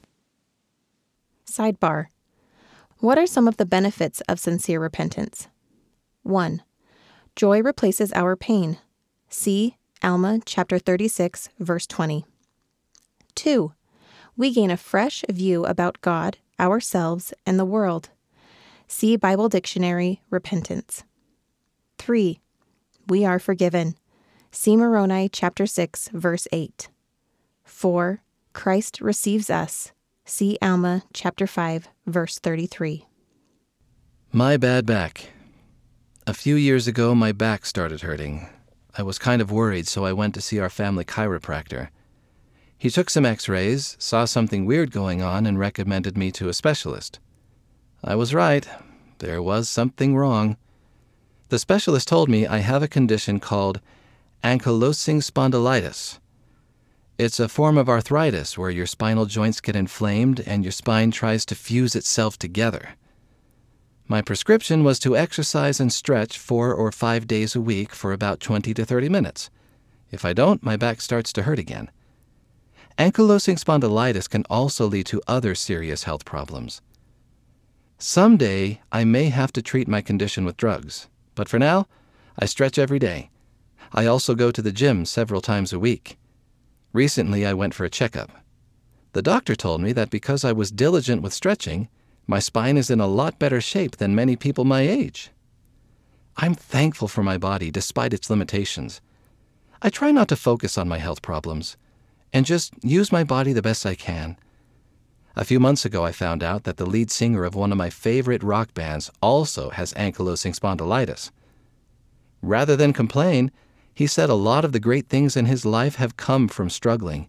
Sidebar. What are some of the benefits of sincere repentance? one. Joy replaces our pain. See Alma chapter thirty-six, verse twenty. two. We gain a fresh view about God, ourselves, and the world. See Bible Dictionary, Repentance. three. We are forgiven. See Moroni chapter six, verse eight. four. Christ receives us. See Alma chapter five, verse thirty-three. My bad back. A few years ago, my back started hurting. I was kind of worried, so I went to see our family chiropractor. He took some x-rays, saw something weird going on, and recommended me to a specialist. I was right. There was something wrong. The specialist told me I have a condition called ankylosing spondylitis. It's a form of arthritis where your spinal joints get inflamed and your spine tries to fuse itself together. My prescription was to exercise and stretch four or five days a week for about twenty to thirty minutes. If I don't, my back starts to hurt again. Ankylosing spondylitis can also lead to other serious health problems. Someday, I may have to treat my condition with drugs, but for now, I stretch every day. I also go to the gym several times a week. Recently, I went for a checkup. The doctor told me that because I was diligent with stretching, my spine is in a lot better shape than many people my age. I'm thankful for my body despite its limitations. I try not to focus on my health problems and just use my body the best I can. A few months ago, I found out that the lead singer of one of my favorite rock bands also has ankylosing spondylitis. Rather than complain, he said a lot of the great things in his life have come from struggling.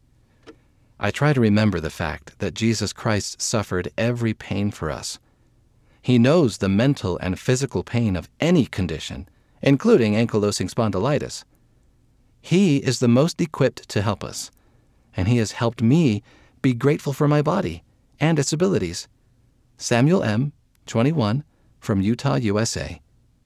I try to remember the fact that Jesus Christ suffered every pain for us. He knows the mental and physical pain of any condition, including ankylosing spondylitis. He is the most equipped to help us, and he has helped me be grateful for my body and its abilities. Samuel M., twenty-one, from Utah, U S A.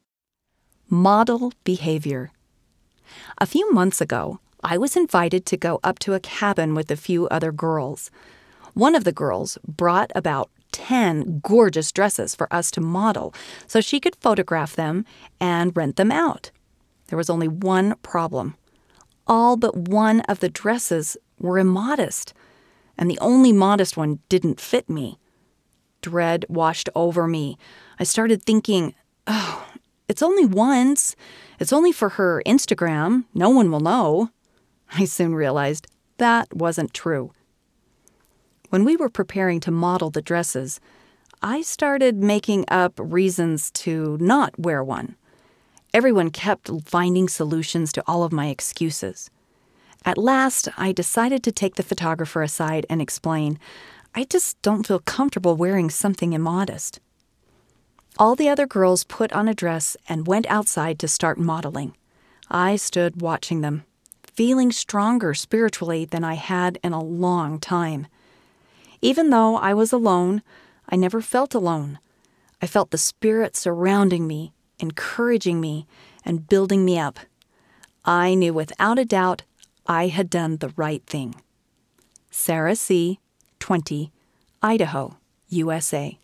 Model behavior. A few months ago, I was invited to go up to a cabin with a few other girls. One of the girls brought about ten gorgeous dresses for us to model so she could photograph them and rent them out. There was only one problem. All but one of the dresses were immodest, and the only modest one didn't fit me. Dread washed over me. I started thinking, oh, it's only once. It's only for her Instagram. No one will know. I soon realized that wasn't true. When we were preparing to model the dresses, I started making up reasons to not wear one. Everyone kept finding solutions to all of my excuses. At last, I decided to take the photographer aside and explain, I just don't feel comfortable wearing something immodest. All the other girls put on a dress and went outside to start modeling. I stood watching them, feeling stronger spiritually than I had in a long time. Even though I was alone, I never felt alone. I felt the Spirit surrounding me, encouraging me, and building me up. I knew without a doubt I had done the right thing. Sarah C., twenty, Idaho, U S A.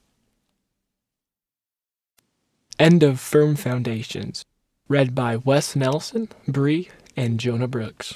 End of Firm Foundations. Read by Wes Nelson, Bree, and Jonah Brooks.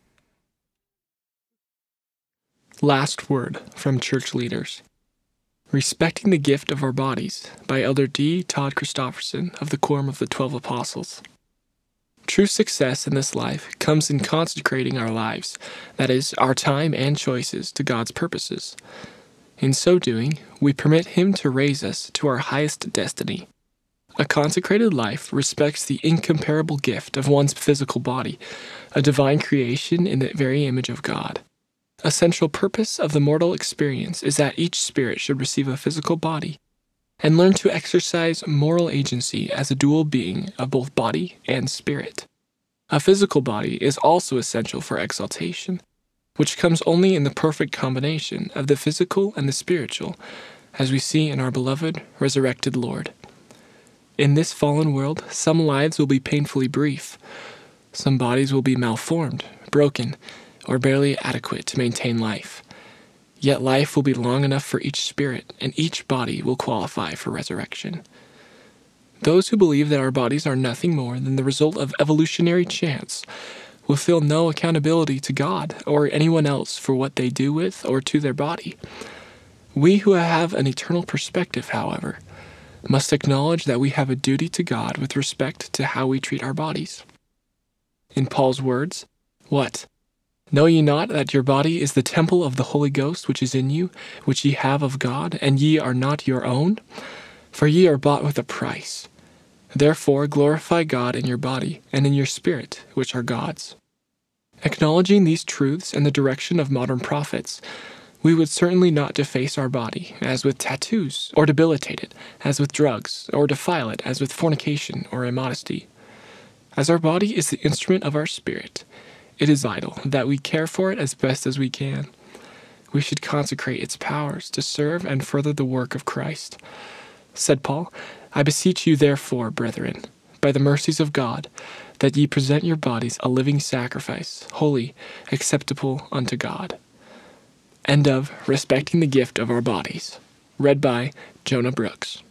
Last word from church leaders. Respecting the Gift of Our Bodies by Elder D. Todd Christofferson of the Quorum of the Twelve Apostles. True success in this life comes in consecrating our lives, that is, our time and choices, to God's purposes. In so doing, we permit Him to raise us to our highest destiny. A consecrated life respects the incomparable gift of one's physical body, a divine creation in the very image of God. A central purpose of the mortal experience is that each spirit should receive a physical body and learn to exercise moral agency as a dual being of both body and spirit. A physical body is also essential for exaltation, which comes only in the perfect combination of the physical and the spiritual, as we see in our beloved, resurrected Lord. In this fallen world, some lives will be painfully brief. Some bodies will be malformed, broken, or barely adequate to maintain life. Yet life will be long enough for each spirit, and each body will qualify for resurrection. Those who believe that our bodies are nothing more than the result of evolutionary chance will feel no accountability to God or anyone else for what they do with or to their body. We who have an eternal perspective, however, must acknowledge that we have a duty to God with respect to how we treat our bodies. In Paul's words, what? Know ye not that your body is the temple of the Holy Ghost which is in you, which ye have of God, and ye are not your own? For ye are bought with a price. Therefore, glorify God in your body and in your spirit, which are God's. Acknowledging these truths and the direction of modern prophets, we would certainly not deface our body, as with tattoos, or debilitate it, as with drugs, or defile it, as with fornication or immodesty. As our body is the instrument of our spirit, it is vital that we care for it as best as we can. We should consecrate its powers to serve and further the work of Christ. Said Paul, I beseech you therefore, brethren, by the mercies of God, that ye present your bodies a living sacrifice, holy, acceptable unto God. End of Respecting the Gift of Our Bodies. Read by Jonah Brooks.